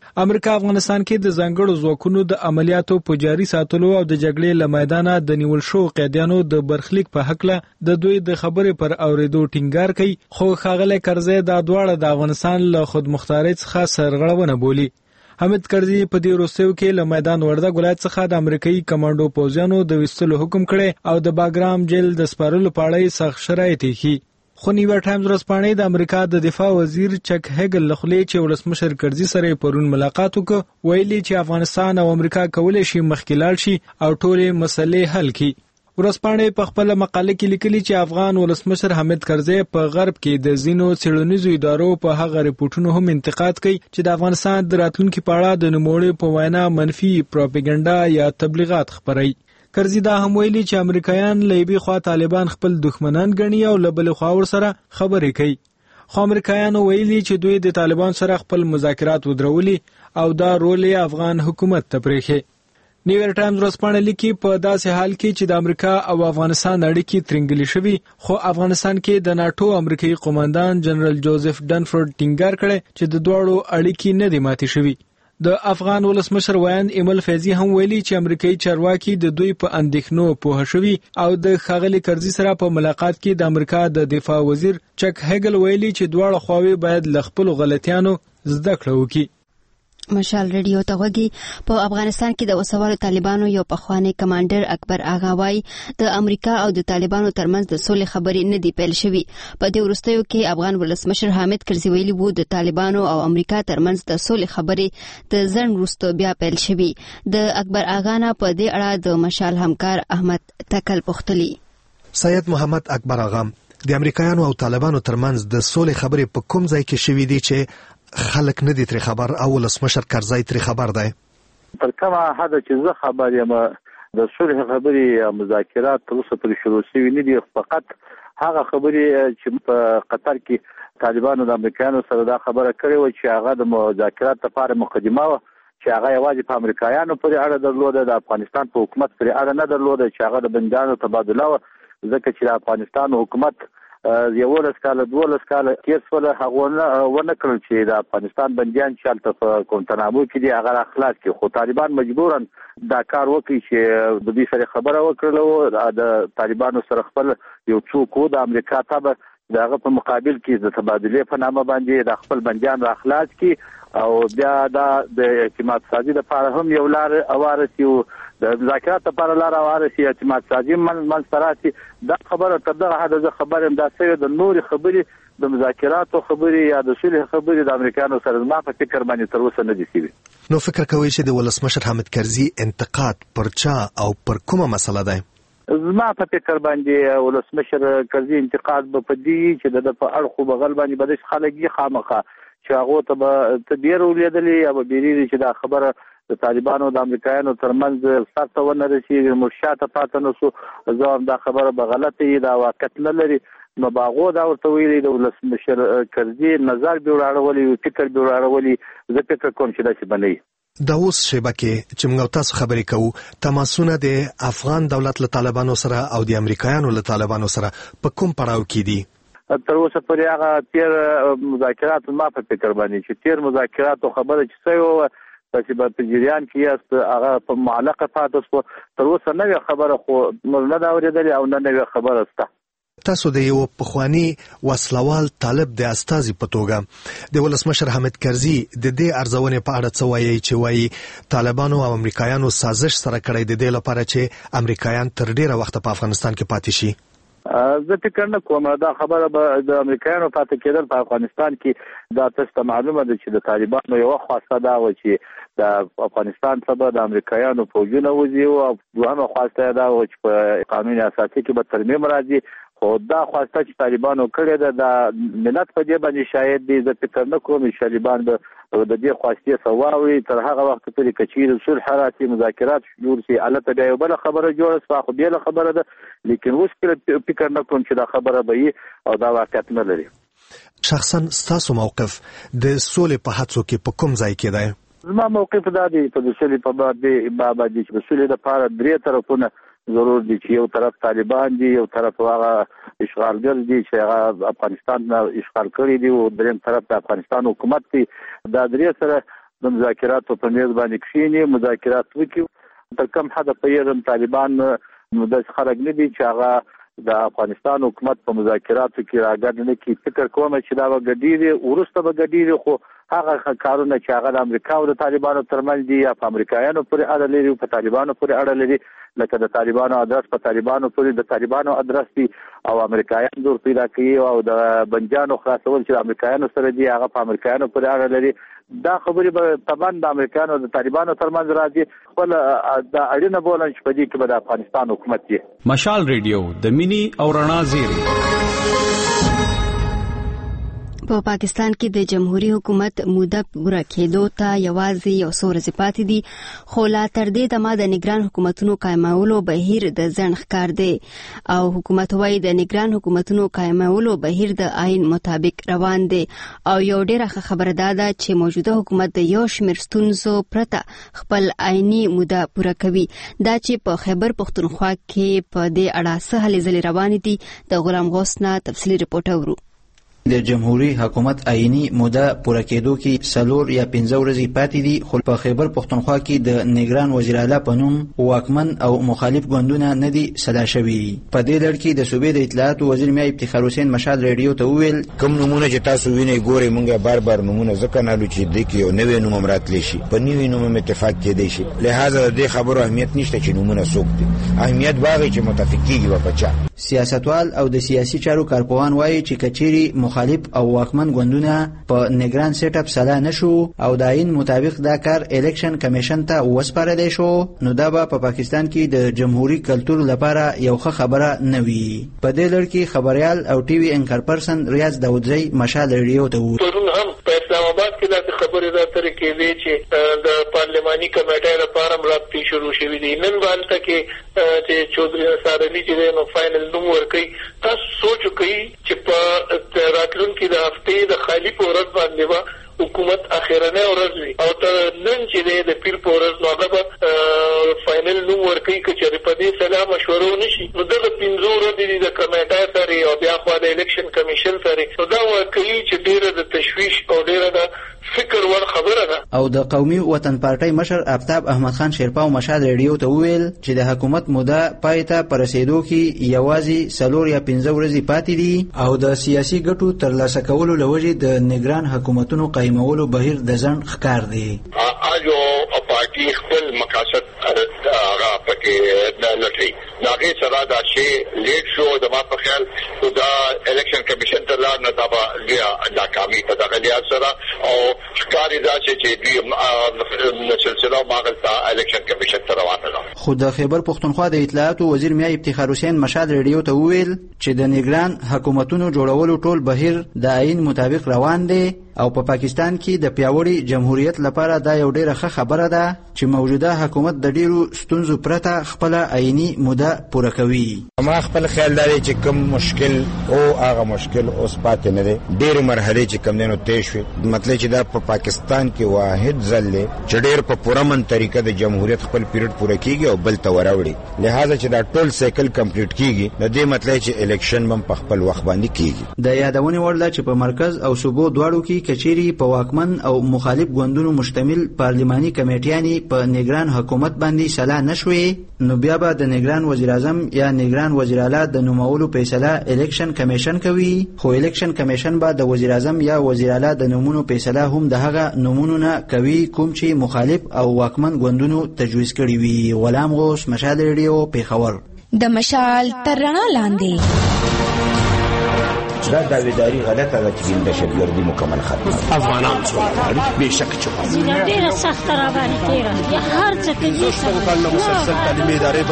امریکا افغانستان کې د ځانګړو ځواکونو د عملیاتو په جاري ساتلو او د جګړې له میدانه د نیول شو قیدیانو د برخلیک په حق له د دوی د خبرې پر اوریدو ټینګار کوي، خو ښاغلی کرزی دا دواړه د افغانستان له خودمختارۍ څخه سرغړونه بولي. حمید کرزی په دې وروستیو کې له میدان وردګ ولایت څخه د امریکایي کمانډو پوځیانو د ویستلو حکم کړی او د باګرام جیل د سپارلو په اړه سخت شرایط یې خو نیویارک ټایمز ورځپاڼې د امریکا د دفاع وزیر چک هیګل له خولې چې ولسمشر کرزي سره پرون ملاقات وکړ ویلي چې افغانستان او امریکا کولی شي مخکې لاړ شي او ټولې مسلې حل کړي. ورځپاڼې په خپل مقاله کې لیکلي چې افغان ولسمشر حامد کرزي په غرب کې د ځینو څېړنیزو ادارو په هغه ریپورتونو هم انتقاد کوي چې د افغانستان د راتلونکي په اړه د نوموړي په وینا منفي پروپاګاندا یا تبلیغات خپروي. کرزي دا هم ویلي چې امریکایان له یوې خوا طالبان خپل دښمنان ګڼي او له بلې خوا ورسره خبرې کوي، خو امریکایانو ویلي چې دوی د طالبان سره خپل مذاکرات ودرولي او دا رول یې افغان حکومت ته پرېښی. نیویارک ټایمز ورځپاڼه لیکي په داسې حال کې چې د امریکا او افغانستان اړیکې ترنګلې شوي، خو افغانستان کې د ناټو امریکایي قوماندان جنرال جوزف ډنفورد ټینګار کړی چې د دواړو اړیکې نه دي ماتې شوي. د افغان ولسمشر ویاند ایمل فیضي هم ویلي چې امریکایي چارواکي د دوی په اندېښنو پوه شوي او د ښاغلي کرزي سره په ملاقات کې د امریکا د دفاع وزیر چک هیګل ویلي چې دواړه خواوې باید له خپلو غلطیانو زده کړه وکړي. مشال ریډیو ته وګي په افغانستان کې د وسوالو طالبانو یو پخوانی کمانډر اکبر آغا وای د امریکا او د طالبانو ترمنځ د سولې خبرې نه دی پیل شوی. په دې وروستیو کې افغان ولسمشر حامد کرزي ویلي وو د طالبانو او امریکا ترمنځ د سولې خبرې د ځنډ وروسته بیا پیل شوی. د اکبر آغا نه په دې اړه د مشال همکار احمد تکل پختلی. سید محمد اکبر آغا د امریکایانو او طالبانو ترمنځ د سولې خبرې په کوم ځای کې شوې دي چې خلک نه دي تر خبر او ولسمشر کرزي تر خبر دی؟ تر کومه حد چې زه خبر یم د صلح خبرې یا مذاکرات تر اوسه پورې شروع شوي نه دي، فقط هغه خبرې چې په قطر کې طالبانو د امریکایانو سره دا خبره کړې وه چې هغه د مذاکرات لپاره مقدمه وه چې هغه یوازې په امریکایانو پورې اړه درلوده، د افغانستان په حکومت پورې اړه نه درلوده، چې هغه د بندیانو تبادله وه، ځکه چې د افغانستان حکومت 11 کاله 12 کاله تیر شوله هغه ونه کړل چې د افغانستان بندیان چې هلته په ګوانتانامو کې دي هغه خلاص کړي، خو طالبان مجبورا دا کار وکړي چې د دې سره خبره وکړله د طالبانو سره خپل یو څوک د امریکا تابع دغه په مقابل کې د تبادلې په نامه باندې د خپل بندیان را خلاص کړي او بیا د اعتماد سازي لپاره هم یو لار اوارسي او د مذاکرات لپاره لار اوارسي اعتماد سازي منځراتي. دا خبره تر دغه حد زه خبر یم دا سوي د نور خبرې د مذاکراتو خبرې یا د صلح خبرې د امریکایانو سره ما په فکر باندې تر اوسه نه دي شوي. نو فکر کوئ چې د ولسمشر حامد کرزي انتقاد پر چا او پر کومه مسله ده؟ زما په فکر باندې ولسمشر کرزي انتقاد به په دې چې د په اړخو بغل باندې به خلک یې خامخه چې هغه ته به تدبیر ولیدلې یا به بیرېږي چې دا خبره د طالبانو د امریکایانو ترمنځ سر ته ونه رسېږي، مرشاته پاتې نه شو، زه هم دا خبره به غلطه وي، دا واقعیت نه لري. نو به هغو دا ورته ویلي د ولسمشر کرزي نظر به وراړولي، فکر به وراړولي، زه فکر کوم چې داسې به نه وي. د اوس شیبه کې چې موږ تاسو خبرې کوو تماسونه د افغان دولت له طالبانو سره او د امریکایانو له طالبانو سره په کوم پړاو کې دي؟ تر اوسه پورې هغه تیر مذاکرات ما په فکر باندې چې تیر مذاکراتو خبره چې شوې وه چې په جریان کې یاست هغه په معلقه پاتې شوه، تر اوسه نوې خبره خو موږ نه ده اورېدلې او نه نوې خبره شته. تاسو د یو پخوانی وسلوال طالب د استازي په توګه د ولسمشر حامد کرزي د دې ارزونې په اړه څه وایي چې وایي طالبانو او امریکایانو سازش سره کړی د دې لپاره چې امریکایان تر ډیره وخت په افغانستان کې پاتې شي؟ زه فکر نه کوم دا خبره به د امریکایانو پاتې کېدل په افغانستان کې دا تاسو ته معلومه ده چې د طالبانو یو خواسته دا و چې د افغانستان څخه د امریکایانو فوجونه وځي او دوهمه خواسته دا و چې په قانون اساسي کې به ترمیم راځي، خو دا خواسته چې طالبانو کړې ده د ملت په دې باندې شاید دی. زه فکر نه کوم چې طالبان به د دې خواسته سواوي تر هغه وخت پورې کچیر صلح راسي مذاکرات جوړ شي البته بیا یو بل خبره جوړه شوه خو بیا خبره ده، لیکن اوس فکر نه کوم چې دا خبره به وي او دا واقعیت نه لري. شخصا ستاسو موقف د سولې په هڅو کې په کوم ځای کې دی؟ زما موقف دا دی په سولې په باب دی چې سولې لپاره درې طرفونه ضرور دي چې یو طرف طالبان دي، یو طرف هغه اشغالګر دي چې هغه افغانستان اشغال کړی دي او دریم طرف د افغانستان حکومت دي. دا درې سره د مذاکراتو په میز باندې کښینی مذاکرات وکړي تر کوم حد په یوه طالبان د خلک نه دي چې هغه د افغانستان حکومت په مذاکراتو کې راګډ نه کی فکر کوم چې دا وګډیږي ورسته وګډیږي خو هغه کارونه چې هغه د امریکا او د طالبانو ترمنځ دي یا په امریکایانو پورې اړه لري او په طالبانو پورې اړه لري لکه د طالبانو ادرس په طالبانو پورې د طالبانو ادرس دي او امریکایان زور پیدا کوي او د بنجانو خلاصول چې امریکایانو سره دي هغه په امریکایانو پورې اړه لري دا خبرې به طبعا د امریکایانو او د طالبانو ترمنځ راځي خپل د اړینه بولن چې په دې کې به د افغانستان حکومت دی. مشال ریډیو د مینی او رڼا زیری. په پاکستان کې د جمهوریت حکومت موده پوره کېدو ته یوازې یو څو ورځې پاتې دي خو لا تر دې دمه د نگران حکومتونو قائمولو بهیر د ځنډ ښکار دی او حکومت وايي د نگران حکومتونو قائمولو بهیر د آئین مطابق روان دی او یو ډېره خبره ده چې موجوده حکومت د یو شمېر ستونزو پرته خپل آئینی موده پوره کوي دا چې په خیبر پختونخوا کې په دې اړه څه هلې ځلې روانې دي د غلام غوث نه تفصیلي رپورټ اورو. د جمهوریت حکومت آئینی موده پوره کېدو کې 4 یا 5 ورځې پاتې دي خو په خیبر پختونخوا کې د نگران وزیر اعلی په نوم واکمن او مخالف ګوندونه نه دي صدا شوي. په دې لړ کې د صوبې د اطلاعات وزیر میا افتخار حسین مشال ریډیو ته وویل کوم نمونه چې تاسو وینئ ګورئ مونږه بار بار نمونه ځکه نه لو چې د کې یو نوې نوم راتلی شي په نوې نوم اتفاق کېدی شي لہذا د خبرو اهمیت نشته چې نمونه څوک دي اهمیت باغی چې متفق کیږي په بچا. سیاستوال او د سیاسي چارو کارپوهان وایي چې کچيري مخالف او واکمن ګوندونه په نگران سیټ اپ سلا نشو او د آئین مطابق دا کار الیکشن کمیشن ته وسپارل شو نو دا په پاکستان کې د جمهوریت کلچر لپاره یو ښه خبره نه وي. په دې لړ کې خبريال او ټي وي انکر پرسن ریاض داودزی مشال ریډیو ته وویل پرون هم په اسلام آباد کې دا خبرې راته کېږي چې د پارلماني کمیټې لپاره ملاتړ شروع شوې دي نن باندې چې چودري سارلی چې نو فائنل نوم ورکړي تاسو سوچ وکړئ چې په راتلونکي د هفته د خالی په ورځ باندې حکومت اخیرنه ورځ وي او تر نن چې د پیر په ورځ نو هغه فائنل نوم ورکړي چې په دې سلام مشورو نشي نو د 15 ورځې د کمیټې سره او بیا خو د الیکشن کمیشن سره نو دا ورکړي چې ډیره د تشویش او ډیره د فکر ور خبره ده. او د قومي وطن پارټۍ مشر آفتاب احمد خان شیرپاو مشال ریډیو ته وویل چې د حکومت موده پای ته پرسیدو کې یوازې 4 یا 5 ورځې پاتې دي او د سیاسي ګټو ترلاسه کولو لوجې د نگران حکومتونو قائمولو بهیر د ځنډ ښکار دی. اجو پارټي خپل مقاصد هغه پکې د لټي ناګه سره دا شی لیټ شو د ما په خیال دا الیکشن کمیشن ته لاړ نه دا ناکامي په دغه لحاظ سره او ښکاري دا چې دوی سلسله ماغلتا الیکشن کمیشن ته روانه ده. خو د خیبر پختونخوا د اطلاعات وزیر میا افتخار حسین مشال ریډیو ته وویل چې د نگران حکومتونو جوړولو ټول بهیر د آئین مطابق روان دی او په پاکستان کې د پیاوړي جمهوریت لپاره دا یو ډیره ښه خبره ده چې موجوده حکومت د ډیرو ستونزو پرته خپل آئینی موده پوره کوي. ما خپل خیال دی چې کوم مشکل او هغه مشکل اوس پاتې نه دی ډیر مرحله چې کوم دینو تیر شوی مطلب چې دا په پاکستان کې واحد ځل چې ډیر په پرامن طریقه د جمهوریت خپل پیریډ پوره کیږي او بل ته وراوړي لہذا چې دا ټول سایکل کمپلیټ کیږي د دې مطلب چې الیکشن هم په خپل وخت باندې کیږي. د یادونې وړ ده چې په مرکز او صوبو دواړو کې کچيري په واکمن او مخالف ګوندونو مشتمل پارلماني کمیټیانې په نگران حکومت باندې سلا نشوي نو بیا به د نگران وزیر اعظم یا نگران وزیر اعلی د نومولو فیصله الیکشن کمیشن کوي خو الیکشن کمیشن به د وزیر اعظم یا وزیر اعلی د نومونو فیصله هم د هغه نومونو نه کوي کوم چې مخالف او واکمن ګوندونو تجویز کړي وي. غلام غوث مشال ریډیو پیښور. د مشال تر رڼا لاندې دا داویداری غلطه ده چې دهشتګردي مکمل ختمه افغانان څو بهشکه چې ډیره سخت را باندې تیره هر څه کې څنګه مسلسل تعلیمي ادارې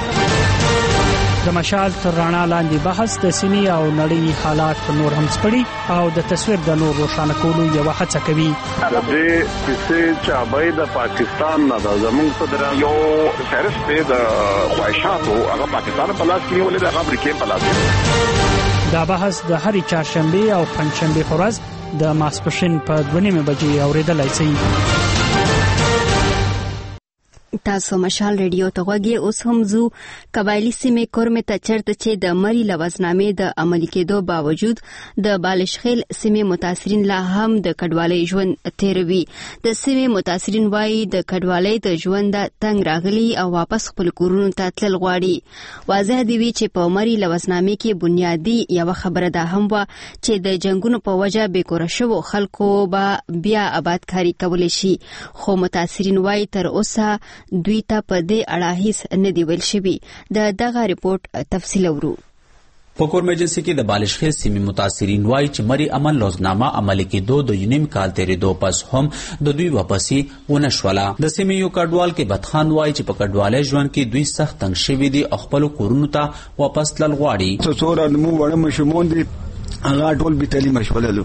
بندي د مشال تر رڼا لاندې بحث د سیمې او نړۍ حالات نور هم سپړي او د تصویر د نور روښانه کولو یو هڅه کوي. د دې چې چابای د پاکستان نه د زمونږ صدر یو فهرست د خواهشاتو هغه پاکستان په لاس کې ولې د امریکا په لاس. دا بحث د هرې چهارشنبه او پنځشنبه په ورځ د ماسپښین په 2:30 بجې اوریدلای شي. تاسو مشال ریډیو ته غوږی. اوس هم زو قبایلی سیمې کورمه ته چرته چې د مری لوزنامې د عملي کېدو باوجود د بالشخیل سیمې متاثرین لا هم د کډوالۍ ژوند تیروي. د سیمې متاثرین وایي د کډوالۍ د ژوند تنګ راغلي او واپس خپل کورونو ته تلل غواړي. واضح دی چې په مری لوزنامې کې بنیادی یو خبره ده هم وا چې د جنگونو په وجه بیکور شوو خلکو به بیا آبادکاری کولای شي، خو متاثرین وایي تر اوسه دوی ته په دې اړه هیڅ نه دی ویل شوی. دغه ریپورت تفصیل اورو. په کورم ایجنسی کې د بالشخیل سیمې متاثرین وایي چې مری امن لوزنامه عملي کېدو د یونیم کال تیرېدو پس هم د دوی واپسی ونه شوله. د سیمې یو کډوال کې بدخان وایي چې په کډوالۍ ژوند کې دوی سخت تنګ شوي دي او خپل کورونو ته واپس تلل غواړي. څوره مو وړه مشمون دي هغه ټول به تعلیم مشوللو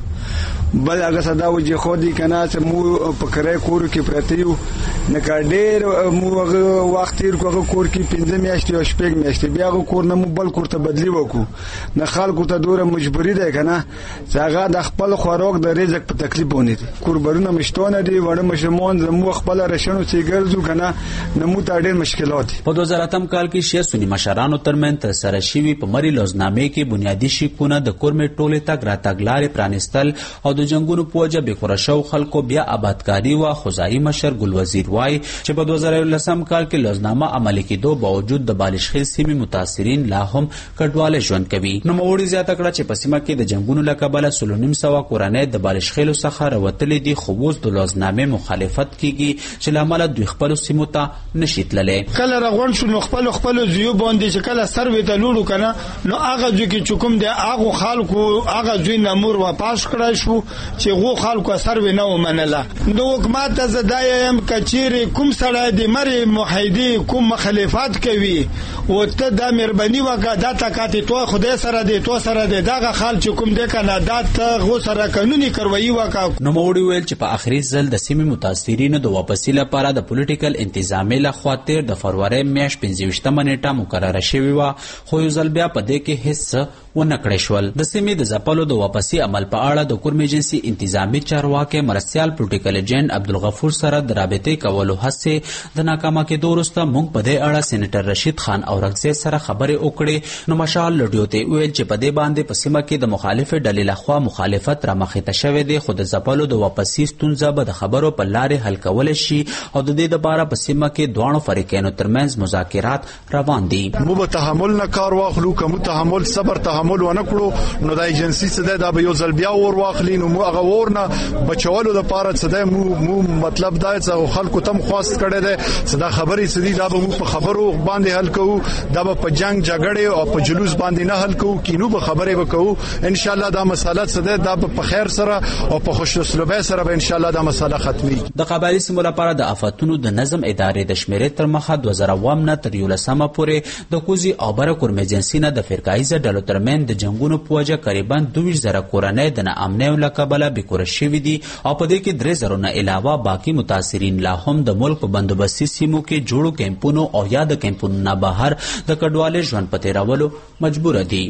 بل هغه صدا وجه خو دي کنه چې مو په کرای کور کې پرتیو نه کډیر مو هغه وخت تیر کوغه کور کې 15 میاشتې او شپږ میاشتې بیا هغه کور نه مو بل کور ته بدلی وکړو نه خلکو ته دوره مجبوری ده کنه چې هغه د خپل خوراک د رزق په تکلیف ونی دي. کوربرونه مشتونه دي وړه مشمون زمو خپل رشنو چې ګرځو کنه نه مو ته ډېر مشکلات. په 2008 کال کې شیا سنی مشرانو ترمن تر سره شوی په مری لوزنامې کې بنیادی شکونه د کورمه ټوله تک راتګ لارې پرانستل او د جنگونو په وجه بیکور شو خلکو بیا آبادکاری و. خزائی مشر ګل وزیر وای چې په 2010 کال کې لوزنامه عملي کېدو باوجود د بالشخیل سیمې متاثرین لا هم کډواله ژوند کوي. نو موړي زیاته کړه چې په سیمه کې د جنگونو لکبله 3.5 کورنۍ د بالشخیل څخه راوتلې دي، خو اوس د لوزنامې مخالفت کیږي چې لامل دوی خپل سیمو ته نشي تللی. کله راغون شو نو خپل زیو باندې چې کله سروي ته لوړو کنه نو هغه ځکه چې کوم دی هغه خلکو هغه ځوی نمور واپس کړای شو چې غو خلکو سروي نه ومنله. نو حکومت ته زدایم کچيري کوم سړی د مری موحدي کوم مخالفت کوي او ته د مهرباني وکړه د تکاتې تو خدای سره دی تو سره دی دغه خال چې کوم د کانادا ته غو سره قانوني کاروایی وکړه. نو موړي ویل چې په اخري ځل د سیمې متاثرینو د واپسی لپاره د پولیټیکل انتظامی له خاطر د فروری میاشت 15 نیټه مقرره شوې و، خو یو ځل بیا په دې کې هیڅ ونه کړی شول. د سیمې د ځپلو د واپسی عمل په اړه د کورم ایجنسی انتظامی چارواکي مرسیال پروتوکول ایجنټ عبدالغفور سره د رابطې کولو هڅه د ناکامه کېدو وروسته موږ په دې اړه سېنیټر رشید خان اورنګزی سره خبرې وکړې. نو مشال لډیو ته ویل چې په دې باندې په سیمه کې د مخالف ډلې لخوا مخالفت را مخې ته شوی دی، خو د ځپلو د واپسی ستونزه به د خبرو په لارې حل کول شي او د دې لپاره په سیمه کې دوه فریقینو ترمنځ مذاکرات روان دي. مو به تحمل نه کار واخلو، کوم تحمل صبر تحمل ونه کړو نو د ایجنسی څخه دا به یو ځل بیا ور واخلي نو مو هغه ورنه بچولو د پاره څه مو مطلب دا چې خلکو تم خواست کړي ده صدا خبرې سدي دا به مو په خبرو باندې حل کوو، دا به په جنگ جګړه او په جلوس باندې نه حل کوو، کینو به خبرې وکړو. ان شاء الله دا مسله څه ده دا په خیر سره او په خوش اسلوبه سره به ان شاء الله دا مسله ختمي. د قبایلی سیمو لپاره د آفاتونو د نظم ادارې د شمیرې تر مخه 2009 نه تر 2010 پورې د کوزي او بره کورم ایجنسی نه د فرقایزه ډلو ترمن د جنگونو په وجه تقریبا 2000 کورنۍ د ناامنۍ لکبله بیکور شوي دي او په دې کې 3000 نه علاوه باقی متاثرین لا هم د ملک په بندوبستي سیمو کې جوړو کیمپونو او یا د کیمپونو نه بهر د کډوالۍ ژوند په تیرولو مجبور دي.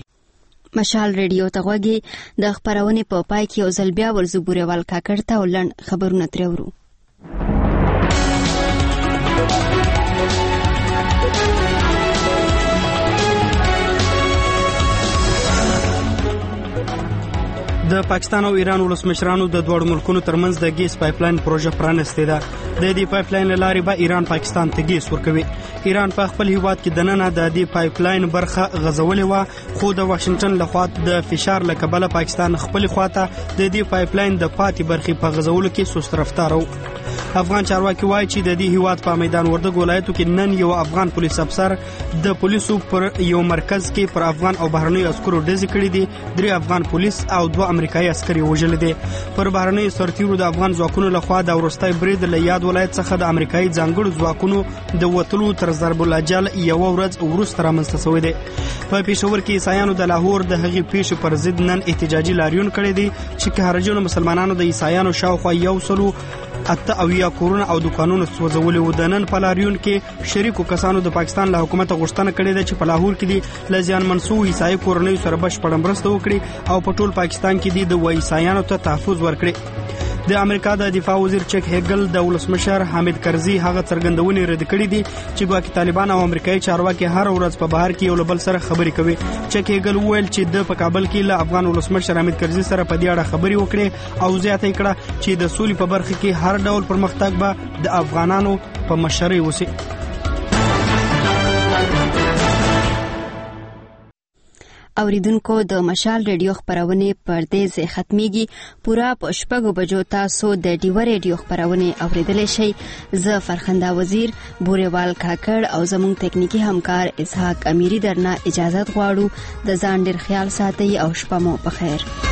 مشال ریډیو ته غوږی. د خبرونې په پای کې یو ځل بیا ورزبورېوال کاکړ ته ولند خبرونه ترې ورو. د پاکستان او ایران ولسمشرانو د دوه ملکونو ترمنځ د ګیس پایپلاین پروژه پرانستې ده. د دې پایپلاین لارې به ایران پاکستان ته ګیس ورکوي. ایران په خپل هیواد کې دننه د دې پایپلاین برخه غځولې و، خو د واشنگټن لخوا د فشار لکبله پاکستان خپل خواته د دې پایپلاین د پاتې برخې په غځولو کې سست رفتار و. افغان چارواکي وایي چې د دې هیواد په میدان وردګ ولایتو کې نن یو افغان پولیس افسر د پولیسو پر یو مرکز کې پر افغان او بهرنیو عسکرو ډزې کړې دي. 3 افغان پولیس او 2 امریکایي عسکر وژل دي. پر بهرنیو سرتیرو د افغان ځواکونو لخوا د ورستای برید له یاد ولایت څخه د امریکایي ځانګړو ځواکونو د وټلو تر ضرب الاجل یو ورځ وروسته رامنځته شوی دی. په پېښور کې عیسایانو د لاهور د هغې پیښې پر ضد نن احتجاجي لاریون کړی دی چې قهرجنو مسلمانانو د عیسایانو شاوخوا 108 کورونه او دکانونه سوځولي وو. د نن په لاریون کې شریکو کسانو د پاکستان له حکومت غوښتنه کړې ده چې په لاهور کې دي له زیانمن شوو عیسائی کورنیو سره بشپړه مرسته وکړي او په ټول پاکستان کې دي د عیسایانو ته تحفظ ورکړي. د امریکا د دفاع وزیر چک هیګل د ولسمشر حامد کرزي هغه څرګندونې رد کړې دي چې ګواکې طالبان او امریکایي چارواکي هر ورځ په بهر کې یو له بل سره خبرې کوي. چک هیګل وویل چې د په کابل کې له افغان ولسمشر حامد کرزي سره په دې اړه خبرې وکړې او زیاته کړه چې د سولې په برخه کې هر ډول پرمختګ به د افغانانو په مشرۍ وشي. اوریدونکو د مشال ریډیو خبرونه پر دې ځای ختميږي. پورا په 6 بجو تاسو د ډیو ریډیو خبرونه اوریدلای شئ. زه فرخنده وزیر بوريوال کاکړ او زموږ تکنیکی همکار اسحاق امیری درنه اجازه غواړو. د ځان ډیر خیال ساتئ او شپه مو په خیر.